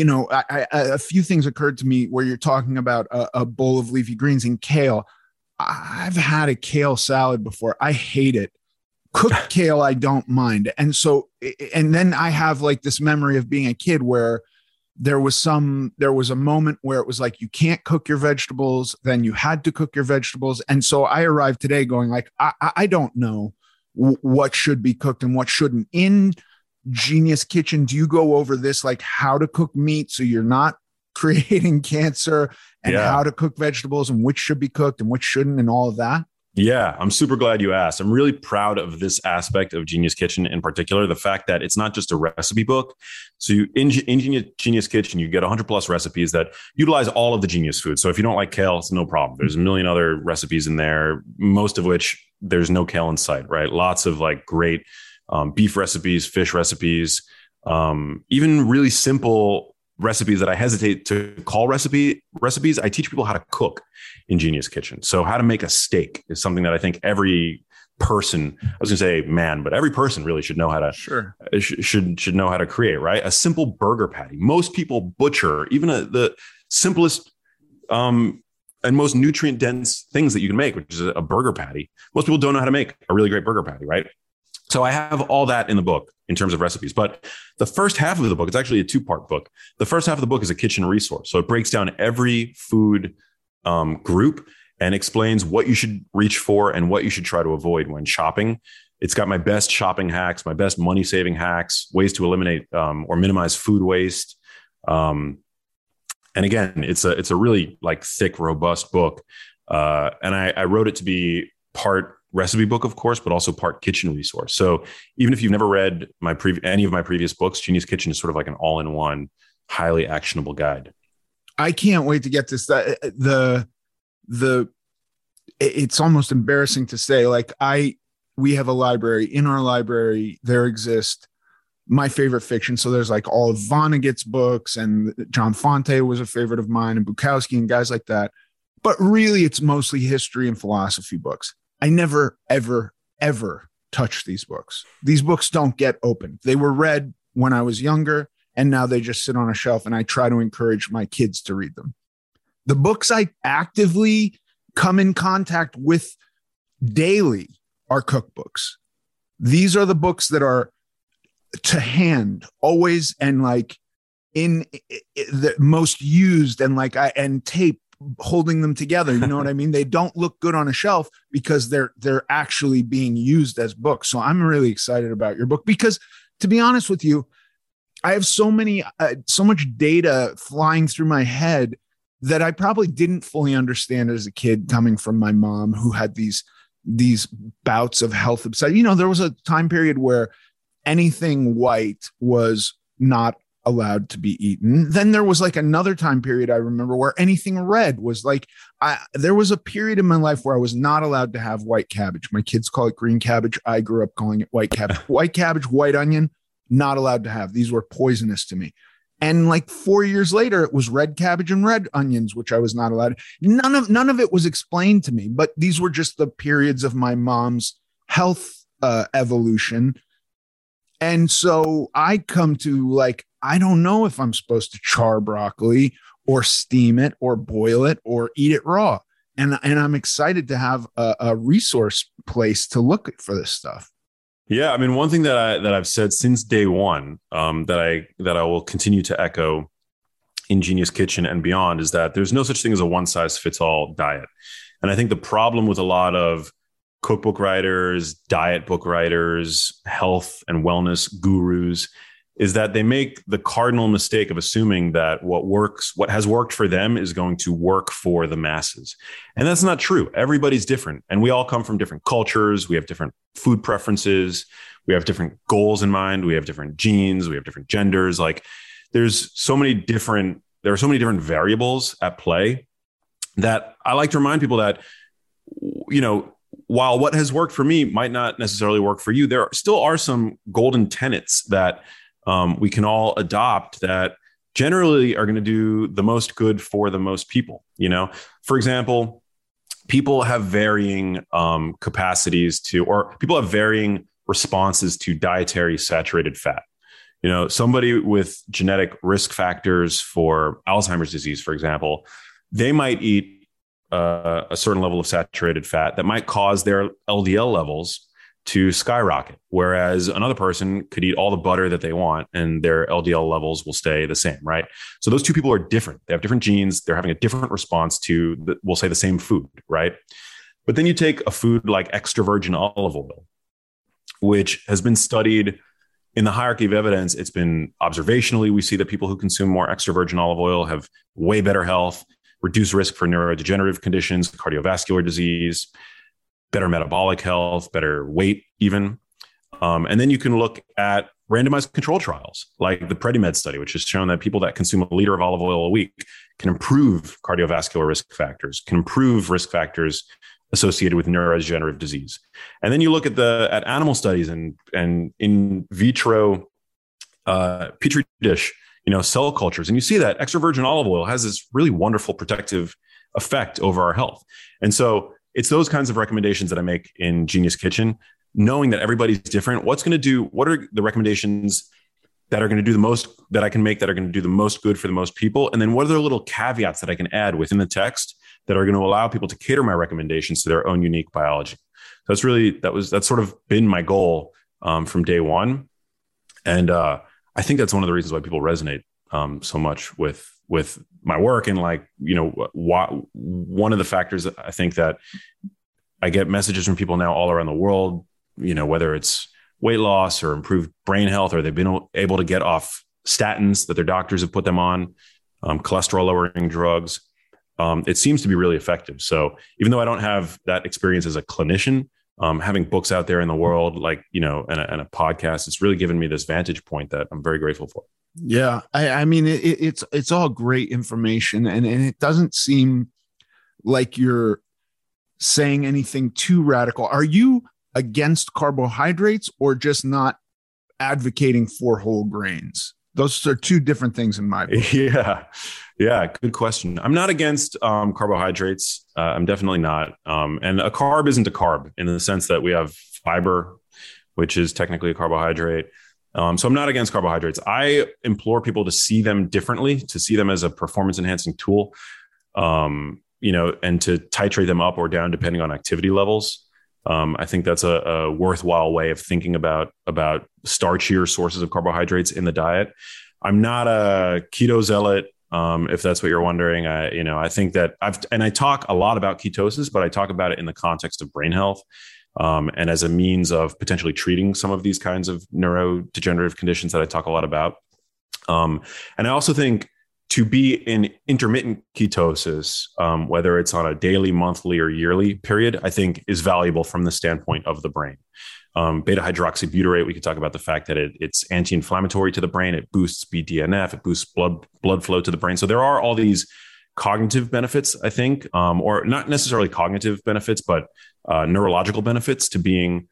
a few things occurred to me where you're talking about a bowl of leafy greens and kale. I've had a kale salad before. I hate it. Cooked kale, I don't mind. And then I have like this memory of being a kid where there was a moment where it was like, you can't cook your vegetables. Then you had to cook your vegetables. And so I arrived today going like, I don't know what should be cooked and what shouldn't. In Genius Kitchen, do you go over this, like how to cook meat so you're not creating cancer, and how to cook vegetables and which should be cooked and which shouldn't and all of that? Yeah, I'm super glad you asked. I'm really proud of this aspect of Genius Kitchen in particular, the fact that it's not just a recipe book. So in Genius Kitchen, you get 100 plus recipes that utilize all of the Genius foods. So if you don't like kale, it's no problem. There's a million other recipes in there, most of which there's no kale in sight, right? Lots of like great beef recipes, fish recipes, even really simple recipes that I hesitate to call recipes. I teach people how to cook in Genius Kitchen. So how to make a steak is something that I think every person, I was going to say man, but every person really should know how to, should know how to create, right? A simple burger patty. Most people butcher even the simplest, and most nutrient dense things that you can make, which is a burger patty. Most people don't know how to make a really great burger patty, right? So I have all that in the book in terms of recipes, but the first half of the book, it's actually a 2-part book. The first half of the book is a kitchen resource. So it breaks down every food group and explains what you should reach for and what you should try to avoid when shopping. It's got my best shopping hacks, my best money saving hacks, ways to eliminate or minimize food waste. And again, it's a really like thick, robust book. And I wrote it to be part recipe book, of course, but also part kitchen resource. So even if you've never read any of my previous books, Genius Kitchen is sort of like an all-in-one, highly actionable guide. I can't wait to get this. It's almost embarrassing to say, like we have a library. In our library, there exist my favorite fiction. So there's like all of Vonnegut's books, and John Fonte was a favorite of mine, and Bukowski and guys like that. But really, it's mostly history and philosophy books. I never, ever, ever touch these books. These books don't get opened. They were read when I was younger, and now they just sit on a shelf, and I try to encourage my kids to read them. The books I actively come in contact with daily are cookbooks. These are the books that are to hand always, and like in the most used, and like and tape holding them together. You know what I mean? They don't look good on a shelf because they're actually being used as books. So I'm really excited about your book because, to be honest with you, I have so much data flying through my head that I probably didn't fully understand as a kid, coming from my mom who had these bouts of health obsession. You know, there was a time period where anything white was not allowed to be eaten. Then there was like another time period I remember where anything red was like, there was a period in my life where I was not allowed to have white cabbage. My kids call it green cabbage. I grew up calling it white cabbage. White cabbage, white onion, not allowed to have. These were poisonous to me. And like 4 years later, it was red cabbage and red onions, which I was not allowed. None of it was explained to me, but these were just the periods of my mom's health evolution. And so I come to like, I don't know if I'm supposed to char broccoli or steam it or boil it or eat it raw. And I'm excited to have a resource place to look for this stuff. Yeah, I mean, one thing that I've said since day one, that I will continue to echo in Genius Kitchen and beyond, is that there's no such thing as a one size fits all diet. And I think the problem with a lot of cookbook writers, diet book writers, health and wellness gurus is that they make the cardinal mistake of assuming that what has worked for them is going to work for the masses. And that's not true. Everybody's different. And we all come from different cultures. We have different food preferences. We have different goals in mind. We have different genes. We have different genders. Like there are so many different variables at play that I like to remind people that, while what has worked for me might not necessarily work for you, there still are some golden tenets that we can all adopt that generally are going to do the most good for the most people. For example, people have varying capacities or people have varying responses to dietary saturated fat. Somebody with genetic risk factors for Alzheimer's disease, for example, they might eat a certain level of saturated fat that might cause their LDL levels to skyrocket, whereas another person could eat all the butter that they want and their LDL levels will stay the same, right? So those two people are different. They have different genes. They're having a different response to, we'll say, the same food, right? But then you take a food like extra virgin olive oil, which has been studied in the hierarchy of evidence. It's been observationally, we see that people who consume more extra virgin olive oil have way better health, reduced risk for neurodegenerative conditions, cardiovascular disease, better metabolic health, better weight even. And then you can look at randomized control trials like the PREDIMED study, which has shown that people that consume a liter of olive oil a week can improve cardiovascular risk factors, can improve risk factors associated with neurodegenerative disease. And then you look at animal studies and in vitro petri dish, cell cultures, and you see that extra virgin olive oil has this really wonderful protective effect over our health. And so it's those kinds of recommendations that I make in Genius Kitchen, knowing that everybody's different. What are the recommendations that are going to do the most, that I can make, that are going to do the most good for the most people? And then what are the little caveats that I can add within the text that are going to allow people to cater my recommendations to their own unique biology? So that's sort of been my goal from day one. And I think that's one of the reasons why people resonate so much with my work. And one of the factors that I think that I get messages from people now all around the world, whether it's weight loss or improved brain health, or they've been able to get off statins that their doctors have put them on, cholesterol lowering drugs. It seems to be really effective. So even though I don't have that experience as a clinician, having books out there in the world, and a podcast, it's really given me this vantage point that I'm very grateful for. Yeah. I mean, it's all great information, and it doesn't seem like you're saying anything too radical. Are you against carbohydrates or just not advocating for whole grains? Those are two different things in my book. Yeah. Good question. I'm not against carbohydrates. I'm definitely not. And a carb isn't a carb in the sense that we have fiber, which is technically a carbohydrate. So I'm not against carbohydrates. I implore people to see them differently, to see them as a performance enhancing tool, and to titrate them up or down depending on activity levels. I think that's a worthwhile way of thinking about starchier sources of carbohydrates in the diet. I'm not a keto zealot, if that's what you're wondering. I think that I talk a lot about ketosis, but I talk about it in the context of brain health, and as a means of potentially treating some of these kinds of neurodegenerative conditions that I talk a lot about. And I also think to be in intermittent ketosis, whether it's on a daily, monthly, or yearly period, I think is valuable from the standpoint of the brain. Beta hydroxybutyrate, we could talk about the fact that it's anti-inflammatory to the brain. It boosts BDNF. It boosts blood flow to the brain. So there are all these cognitive benefits, I think, or not necessarily cognitive benefits, but neurological benefits to being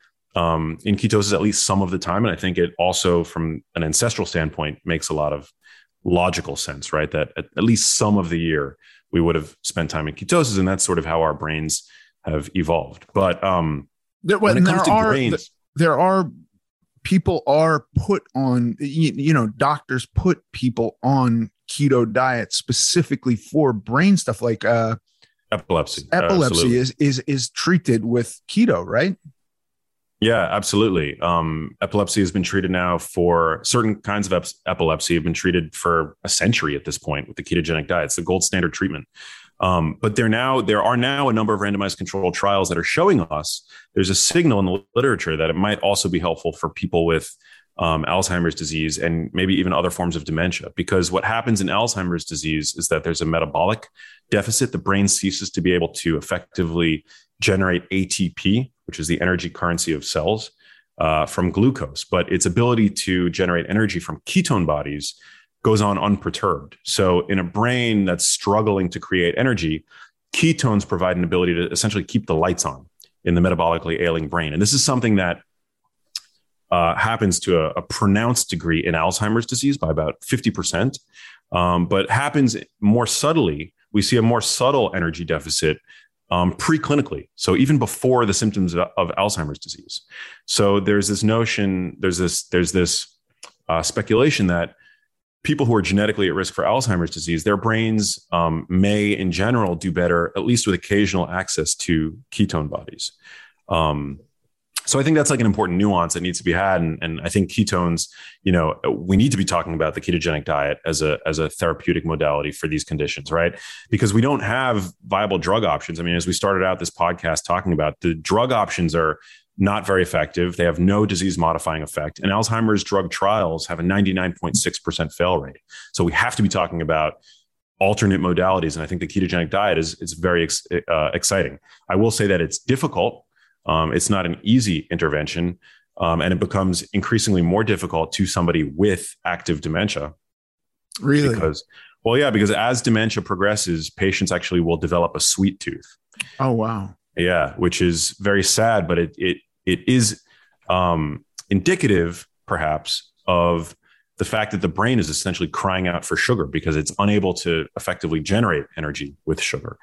in ketosis at least some of the time. And I think it also, from an ancestral standpoint, makes a lot of logical sense, right? That at least some of the year we would have spent time in ketosis, and that's sort of how our brains have evolved. But when it comes to grains, there are people are put on, doctors put people on keto diets specifically for brain stuff like epilepsy. Epilepsy is treated with keto, right? Yeah, absolutely. Epilepsy has been treated now for certain kinds of epilepsy have been treated for a century at this point with the ketogenic diet. It's the gold standard treatment. But there are now a number of randomized controlled trials that are showing us there's a signal in the literature that it might also be helpful for people with Alzheimer's disease and maybe even other forms of dementia. Because what happens in Alzheimer's disease is that there's a metabolic deficit. The brain ceases to be able to effectively generate ATP, which is the energy currency of cells, from glucose. But its ability to generate energy from ketone bodies goes on unperturbed. So in a brain that's struggling to create energy, ketones provide an ability to essentially keep the lights on in the metabolically ailing brain. And this is something that happens to a pronounced degree in Alzheimer's disease by about 50%, but happens more subtly. We see a more subtle energy deficit preclinically. So even before the symptoms of Alzheimer's disease. So there's this notion, there's this speculation that people who are genetically at risk for Alzheimer's disease, their brains may in general do better, at least with occasional access to ketone bodies. So I think that's like an important nuance that needs to be had. And I think ketones, we need to be talking about the ketogenic diet as a therapeutic modality for these conditions, right? Because we don't have viable drug options. I mean, as we started out this podcast talking about, the drug options are not very effective. They have no disease modifying effect. And Alzheimer's drug trials have a 99.6% fail rate. So we have to be talking about alternate modalities. And I think the ketogenic diet is very exciting. I will say that it's difficult. It's not an easy intervention, and it becomes increasingly more difficult to somebody with active dementia. Really? Because as dementia progresses, patients actually will develop a sweet tooth. Oh, wow. Yeah, which is very sad, but it is indicative, perhaps, of the fact that the brain is essentially crying out for sugar because it's unable to effectively generate energy with sugar.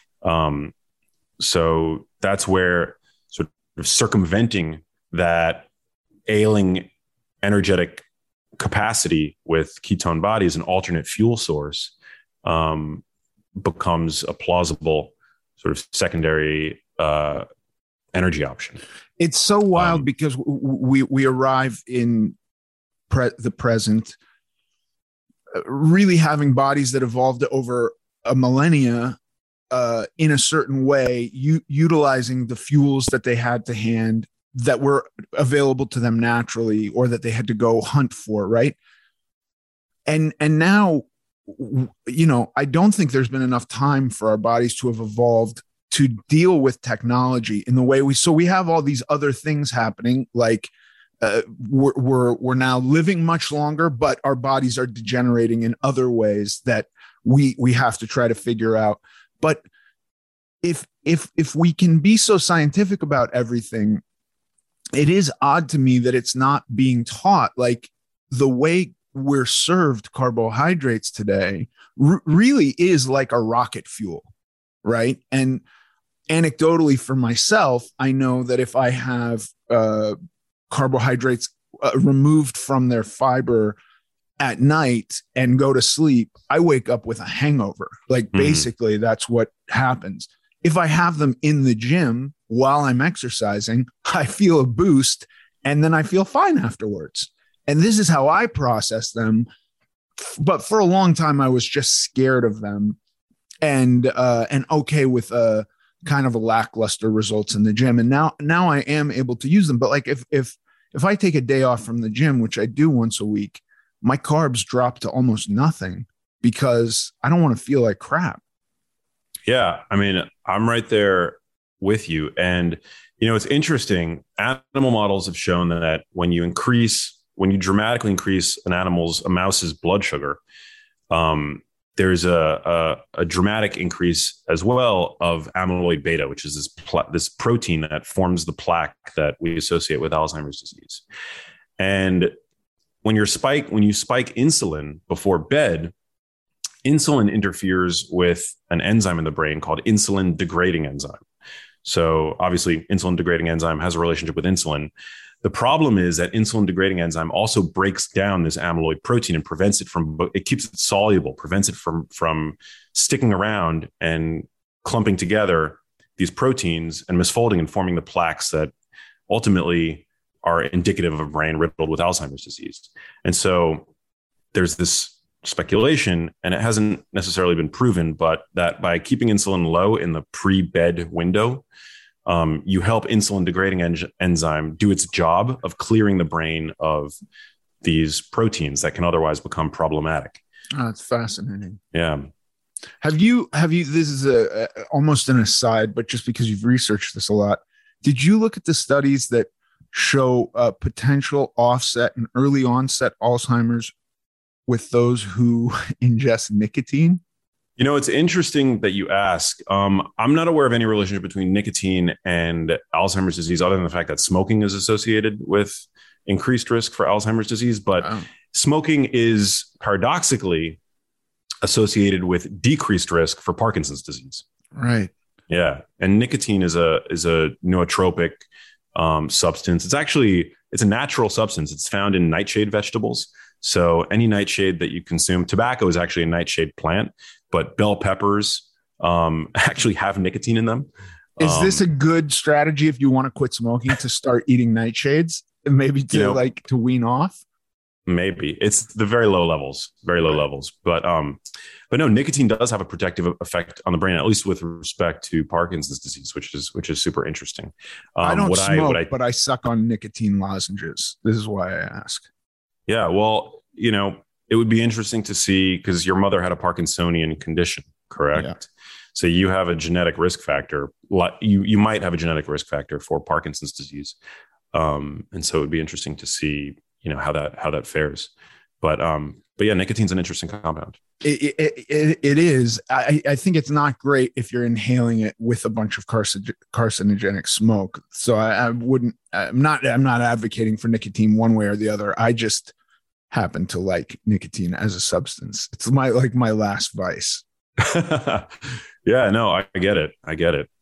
So that's where sort of circumventing that ailing energetic capacity with ketone bodies, an alternate fuel source, becomes a plausible sort of secondary energy option. It's so wild because we arrive in the present, really having bodies that evolved over a millennia in a certain way, utilizing the fuels that they had to hand that were available to them naturally or that they had to go hunt for, right? And now, I don't think there's been enough time for our bodies to have evolved to deal with technology in the way we have all these other things happening, like we're now living much longer, but our bodies are degenerating in other ways that we have to try to figure out. But if we can be so scientific about everything, it is odd to me that it's not being taught. Like the way we're served carbohydrates today really is like a rocket fuel, right? And anecdotally for myself, I know that if I have carbohydrates removed from their fiber at night and go to sleep, I wake up with a hangover. Like basically that's what happens. If I have them in the gym while I'm exercising, I feel a boost and then I feel fine afterwards. And this is how I process them. But for a long time, I was just scared of them and okay with kind of a lackluster results in the gym. And now I am able to use them. But like if I take a day off from the gym, which I do once a week, my carbs drop to almost nothing because I don't want to feel like crap. Yeah. I mean, I'm right there with you. And, it's interesting. Animal models have shown that when you dramatically increase a mouse's blood sugar, there's a dramatic increase as well of amyloid beta, which is this protein that forms the plaque that we associate with Alzheimer's disease. And when you spike insulin before bed, insulin interferes with an enzyme in the brain called insulin degrading enzyme. So obviously insulin degrading enzyme has a relationship with insulin. The problem is that insulin degrading enzyme also breaks down this amyloid protein and prevents it from, it keeps it soluble, prevents it from sticking around and clumping together these proteins and misfolding and forming the plaques that ultimately are indicative of a brain riddled with Alzheimer's disease. And so there's this speculation, and it hasn't necessarily been proven, but that by keeping insulin low in the pre-bed window, you help insulin degrading enzyme do its job of clearing the brain of these proteins that can otherwise become problematic. Oh, that's fascinating. Yeah. Have you, this is almost an aside, but just because you've researched this a lot, did you look at the studies that show a potential offset and early onset Alzheimer's with those who ingest nicotine? You know, it's interesting that you ask. I'm not aware of any relationship between nicotine and Alzheimer's disease, other than the fact that smoking is associated with increased risk for Alzheimer's disease. But smoking is paradoxically associated with decreased risk for Parkinson's disease. Right. Yeah. And nicotine is a nootropic substance. It's a natural substance. It's found in nightshade vegetables. So any nightshade that you consume, tobacco is actually a nightshade plant, but bell peppers actually have nicotine in them. Is this a good strategy if you want to quit smoking, to start eating nightshades and maybe to wean off? Maybe it's the very low levels. But no, nicotine does have a protective effect on the brain, at least with respect to Parkinson's disease, which is super interesting. I don't smoke, but I suck on nicotine lozenges. This is why I ask. Yeah, well, it would be interesting to see, because your mother had a Parkinsonian condition, correct? Yeah. So you have a genetic risk factor. You might have a genetic risk factor for Parkinson's disease, and so it would be interesting to see, how that fares. But yeah, nicotine's an interesting compound. It is. I think it's not great if you're inhaling it with a bunch of carcinogenic smoke. So I'm not advocating for nicotine one way or the other. I just happen to like nicotine as a substance. It's my last vice. Yeah, no, I get it. I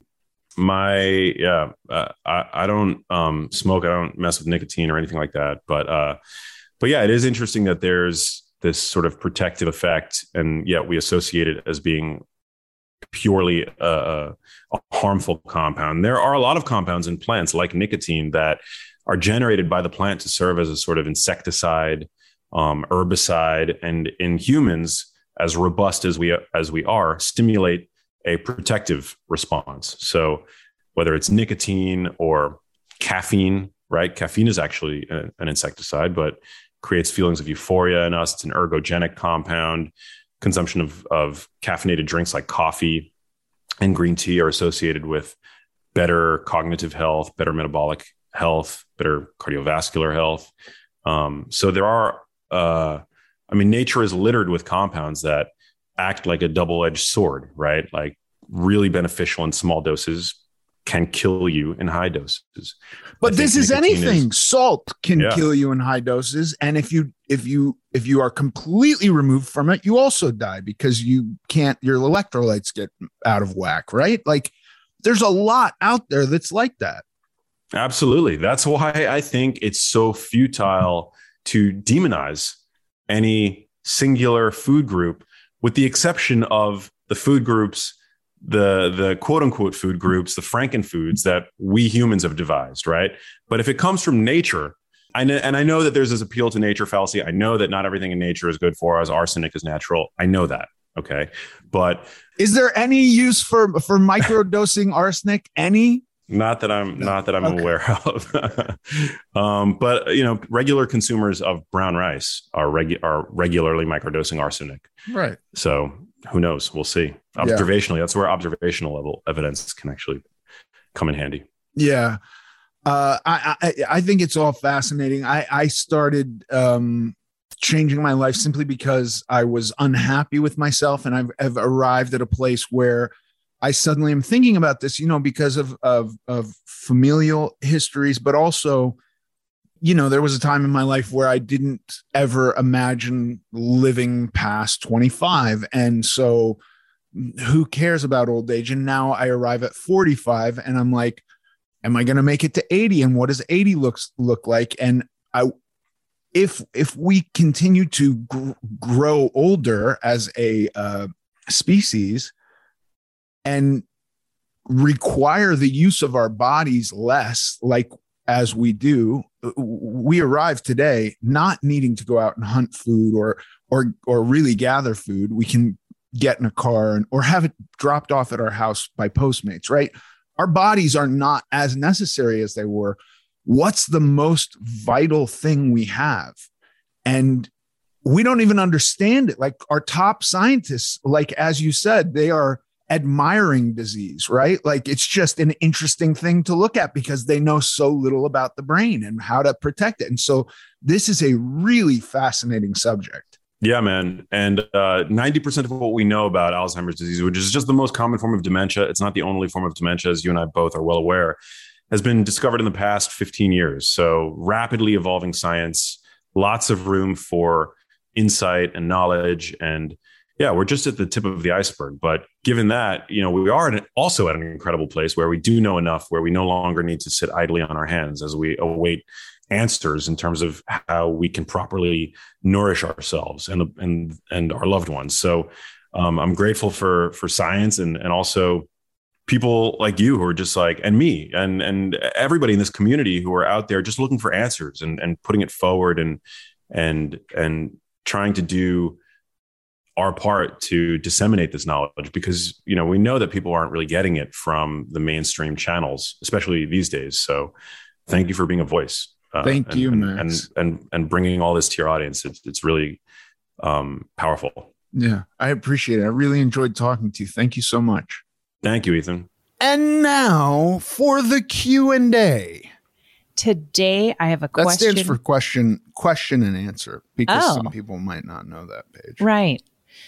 don't smoke. I don't mess with nicotine or anything like that. But yeah, it is interesting that there's this sort of protective effect, and yet we associate it as being purely a harmful compound. There are a lot of compounds in plants like nicotine that are generated by the plant to serve as a sort of insecticide, herbicide, and in humans, as robust as we are, stimulate a protective response. So whether it's nicotine or caffeine, right? Caffeine is actually an insecticide, but creates feelings of euphoria in us. It's an ergogenic compound. Consumption of caffeinated drinks like coffee and green tea are associated with better cognitive health, better metabolic health, better cardiovascular health. So there are, nature is littered with compounds that act like a double-edged sword, right? Like really beneficial in small doses can kill you in high doses. But this is anything. Salt can kill you in high doses. And if you are completely removed from it, you also die because your electrolytes get out of whack, right? Like there's a lot out there that's like that. Absolutely. That's why I think it's so futile to demonize any singular food group, with the exception of the food groups, the quote unquote food groups, the frankenfoods that we humans have devised, right? But if it comes from nature, I know that there's this appeal to nature fallacy. I know that not everything in nature is good for us. Arsenic is natural. I know that. Okay. But is there any use for microdosing arsenic? Any? Not that I'm aware of. But regular consumers of brown rice are regularly microdosing arsenic. Right. So who knows? We'll see. Observationally, that's where observational level evidence can actually come in handy. Yeah. I think it's all fascinating. I started changing my life simply because I was unhappy with myself, and I've arrived at a place where I suddenly am thinking about this, because of familial histories, but also, there was a time in my life where I didn't ever imagine living past 25. And so who cares about old age? And now I arrive at 45 and I'm like, am I going to make it to 80? And what does 80 look like? And if we continue to grow older as a species and require the use of our bodies less, like as we do, we arrive today not needing to go out and hunt food or really gather food. We can get in a car or have it dropped off at our house by Postmates, right? Our bodies are not as necessary as they were. What's the most vital thing we have? And we don't even understand it. Like our top scientists, like, as you said, they are admiring disease, right? Like it's just an interesting thing to look at because they know so little about the brain and how to protect it. And so this is a really fascinating subject. Yeah, man. And 90% of what we know about Alzheimer's disease, which is just the most common form of dementia, it's not the only form of dementia, as you and I both are well aware, has been discovered in the past 15 years. So rapidly evolving science, lots of room for insight and knowledge. And yeah, we're just at the tip of the iceberg. But given that, we are also at an incredible place where we do know enough, where we no longer need to sit idly on our hands as we await answers in terms of how we can properly nourish ourselves and our loved ones. So I'm grateful for science and also people like you who are just like, and me and everybody in this community who are out there just looking for answers and putting it forward and trying to do our part to disseminate this knowledge, because, we know that people aren't really getting it from the mainstream channels, especially these days. So thank you for being a voice. Thank you, Max. And bringing all this to your audience. It's really powerful. Yeah, I appreciate it. I really enjoyed talking to you. Thank you so much. Thank you, Ethan. And now for the Q&A. Today, I have a question. That stands for question and answer, because some people might not know that page. Right.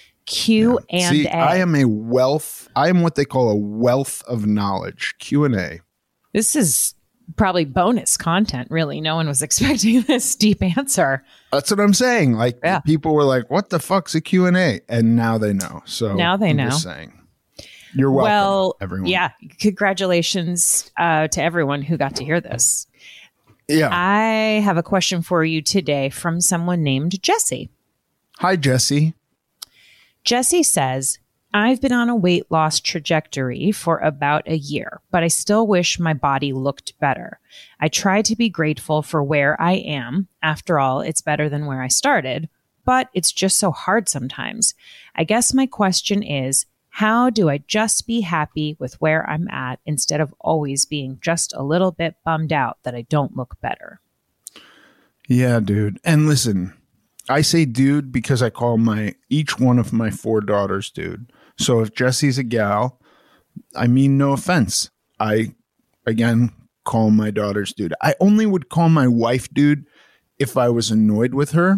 Q and See, A. I am what they call a wealth of knowledge. Q&A. This is probably bonus content, really. No one was expecting this deep answer. That's what I'm saying. Like, people were like, what the fuck's a Q&A? And now they know. So now they know. Just saying. You're welcome, everyone. Yeah. Congratulations to everyone who got to hear this. Yeah. I have a question for you today from someone named Jesse. Hi, Jesse. Jesse says, I've been on a weight loss trajectory for about a year, but I still wish my body looked better. I try to be grateful for where I am. After all, it's better than where I started, but it's just so hard sometimes. I guess my question is, how do I just be happy with where I'm at instead of always being just a little bit bummed out that I don't look better? Yeah, dude. And listen, I say dude because I call each one of my 4 daughters dude. So if Jesse's a gal, I mean no offense. I, again, call my daughters dude. I only would call my wife dude if I was annoyed with her.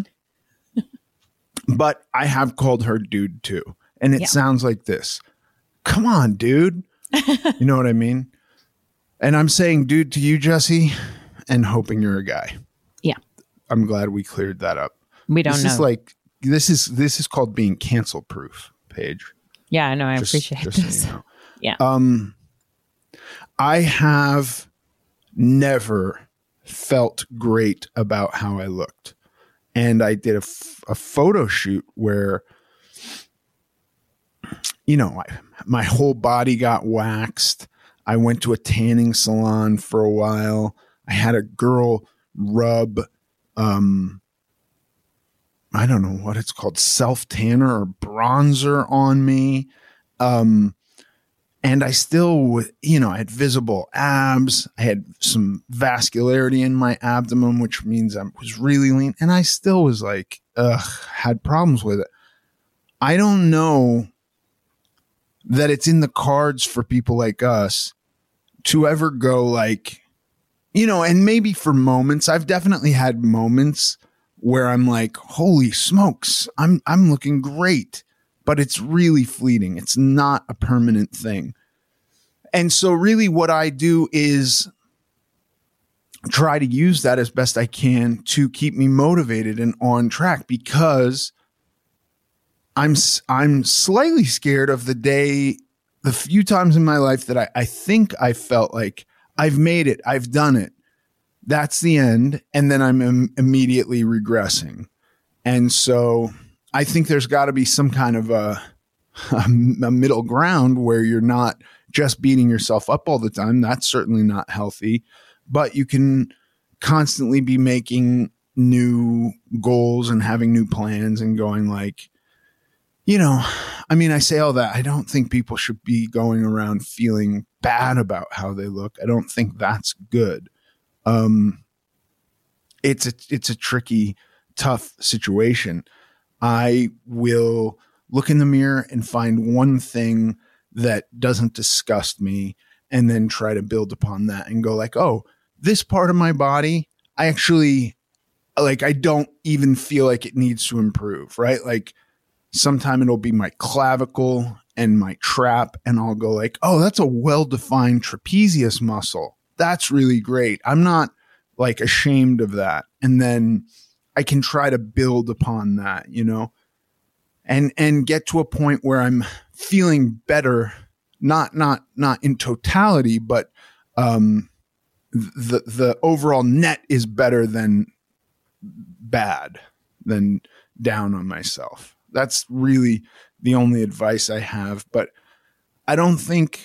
But I have called her dude too. And it sounds like this. Come on, dude. You know what I mean? And I'm saying dude to you, Jesse, and hoping you're a guy. Yeah. I'm glad we cleared that up. We don't know. This is called being cancel proof, Paige. Yeah, I know. I appreciate this. So you know. Yeah. I have never felt great about how I looked. And I did a photo shoot where, my whole body got waxed. I went to a tanning salon for a while. I had a girl rub, I don't know what it's called, self-tanner or bronzer on me. And I still, I had visible abs. I had some vascularity in my abdomen, which means I was really lean. And I still was like, had problems with it. I don't know that it's in the cards for people like us to ever go like, and maybe for moments, I've definitely had moments where I'm like, holy smokes, I'm looking great, but it's really fleeting. It's not a permanent thing. And so really what I do is try to use that as best I can to keep me motivated and on track, because I'm slightly scared of the few times in my life that I think I felt like I've made it. I've done it. That's the end. And then I'm immediately regressing. And so I think there's got to be some kind of a middle ground where you're not just beating yourself up all the time. That's certainly not healthy, but you can constantly be making new goals and having new plans and going like, you know, I mean, I say all that. I don't think people should be going around feeling bad about how they look. I don't think that's good. It's a tricky, tough situation. I will look in the mirror and find one thing that doesn't disgust me and then try to build upon that and go like, oh, this part of my body, I actually like, I don't even feel like it needs to improve, right? Like sometime it'll be my clavicle and my trap and I'll go like, oh, that's a well-defined trapezius muscle. That's really great. I'm not like ashamed of that. And then I can try to build upon that, you know, and get to a point where I'm feeling better, not in totality, but the overall net is better than bad, than down on myself. That's really the only advice I have. But I don't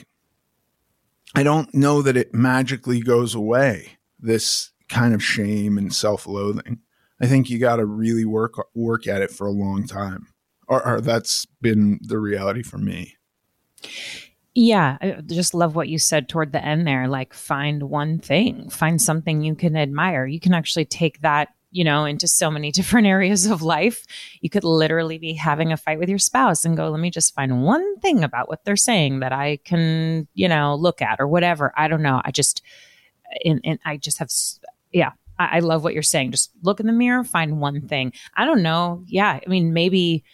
know that it magically goes away, this kind of shame and self-loathing. I think you got to really work at it for a long time. Or that's been the reality for me. Yeah, I just love what you said toward the end there. Like, find one thing, find something you can admire. You can actually take that, you know, into so many different areas of life. You could literally be having a fight with your spouse and go, let me just find one thing about what they're saying that I can, you know, look at or whatever. I don't know. I just I love what you're saying. Just look in the mirror, find one thing. I don't know. Yeah. I mean, maybe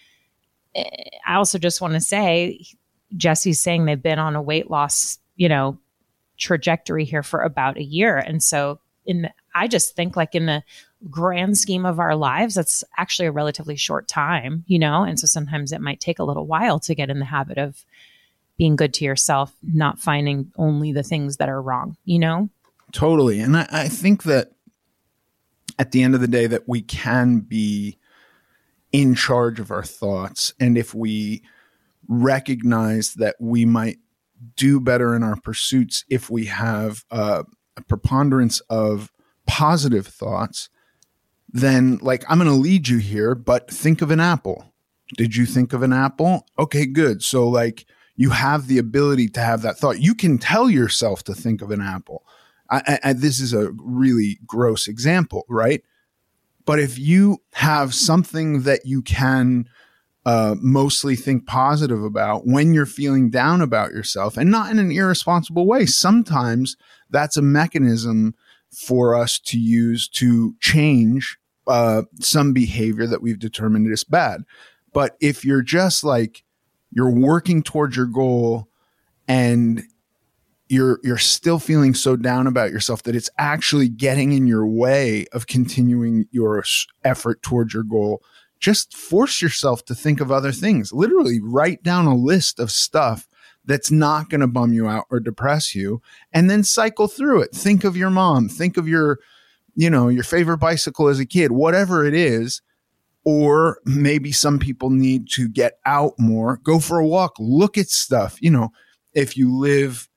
I also just want to say, Jesse's saying they've been on a weight loss, you know, trajectory here for about a year. And so I just think like in the grand scheme of our lives, that's actually a relatively short time, you know? And so sometimes it might take a little while to get in the habit of being good to yourself, not finding only the things that are wrong, you know? Totally. And I think that at the end of the day that we can be in charge of our thoughts. And if we recognize that we might do better in our pursuits if we have a preponderance of positive thoughts, then like, I'm going to lead you here, but think of an apple. Did you think of an apple? Okay, good. So like you have the ability to have that thought. You can tell yourself to think of an apple. This is a really gross example, right? But if you have something that you can mostly think positive about when you're feeling down about yourself, and not in an irresponsible way, sometimes that's a mechanism for us to use to change some behavior that we've determined is bad. But if you're just like, you're working towards your goal and you're still feeling so down about yourself that it's actually getting in your way of continuing your effort towards your goal, just force yourself to think of other things. Literally write down a list of stuff that's not going to bum you out or depress you, and then cycle through it. Think of your mom, think of your, you know, your favorite bicycle as a kid, whatever it is. Or maybe some people need to get out more, go for a walk, look at stuff. You know, if you live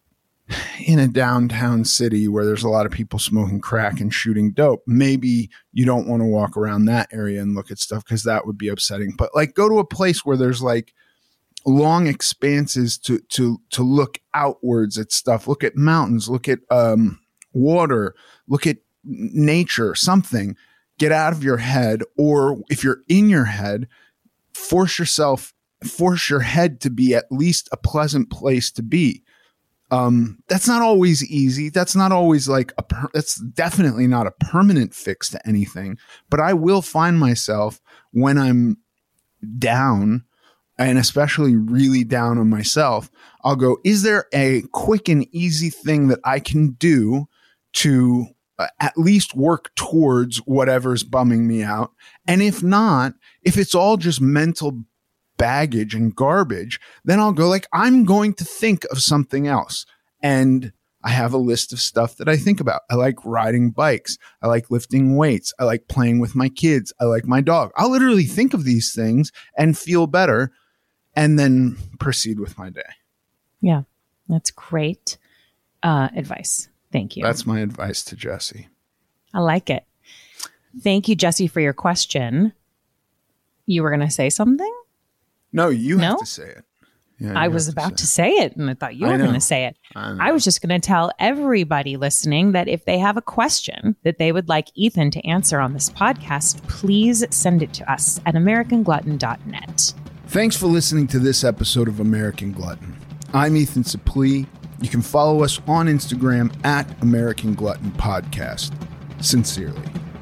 in a downtown city where there's a lot of people smoking crack and shooting dope, maybe you don't want to walk around that area and look at stuff because that would be upsetting. But like, go to a place where there's like long expanses to look outwards at stuff. Look at mountains, look at water, look at nature, something. Get out of your head. Or if you're in your head, force your head to be at least a pleasant place to be. That's not always easy. That's not always like that's definitely not a permanent fix to anything, but I will find myself when I'm down, and especially really down on myself, I'll go, is there a quick and easy thing that I can do to at least work towards whatever's bumming me out? And if not, if it's all just mental baggage and garbage, then I'll go like, I'm going to think of something else. And I have a list of stuff that I think about. I like riding bikes. I like lifting weights. I like playing with my kids. I like my dog. I'll literally think of these things and feel better and then proceed with my day. Yeah, that's great advice. Thank you. That's my advice to Jesse. I like it. Thank you, Jesse, for your question. You were going to say something? No, you have to say it. Yeah, I was about to say it, and I thought you were going to say it. I was just going to tell everybody listening that if they have a question that they would like Ethan to answer on this podcast, please send it to us at americanglutton.net. Thanks for listening to this episode of American Glutton. I'm Ethan Suplee. You can follow us on Instagram at American Glutton Podcast. Sincerely.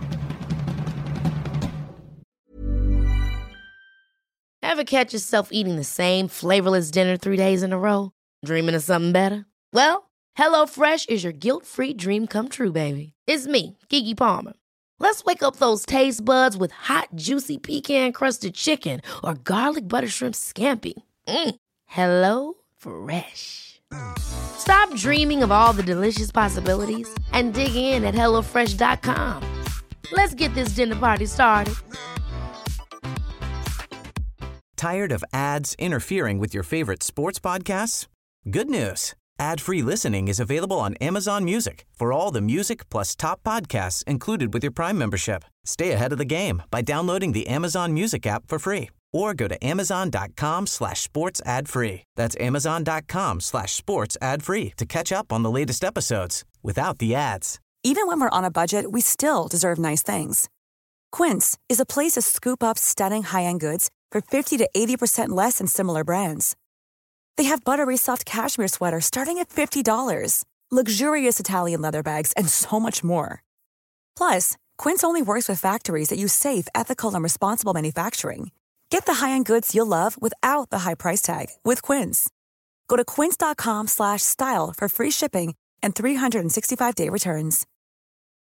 Ever catch yourself eating the same flavorless dinner 3 days in a row? Dreaming of something better? Well, HelloFresh is your guilt-free dream come true, baby. It's me, Keke Palmer. Let's wake up those taste buds with hot, juicy pecan-crusted chicken or garlic butter shrimp scampi. Hello Fresh. Stop dreaming of all the delicious possibilities and dig in at HelloFresh.com. Let's get this dinner party started. Tired of ads interfering with your favorite sports podcasts? Good news. Ad-free listening is available on Amazon Music for all the music plus top podcasts included with your Prime membership. Stay ahead of the game by downloading the Amazon Music app for free or go to amazon.com/sports ad free. That's amazon.com/sports ad free to catch up on the latest episodes without the ads. Even when we're on a budget, we still deserve nice things. Quince is a place to scoop up stunning high-end goods for 50 to 80% less than similar brands. They have buttery soft cashmere sweaters starting at $50, luxurious Italian leather bags, and so much more. Plus, Quince only works with factories that use safe, ethical, and responsible manufacturing. Get the high-end goods you'll love without the high price tag with Quince. Go to quince.com/style for free shipping and 365-day returns.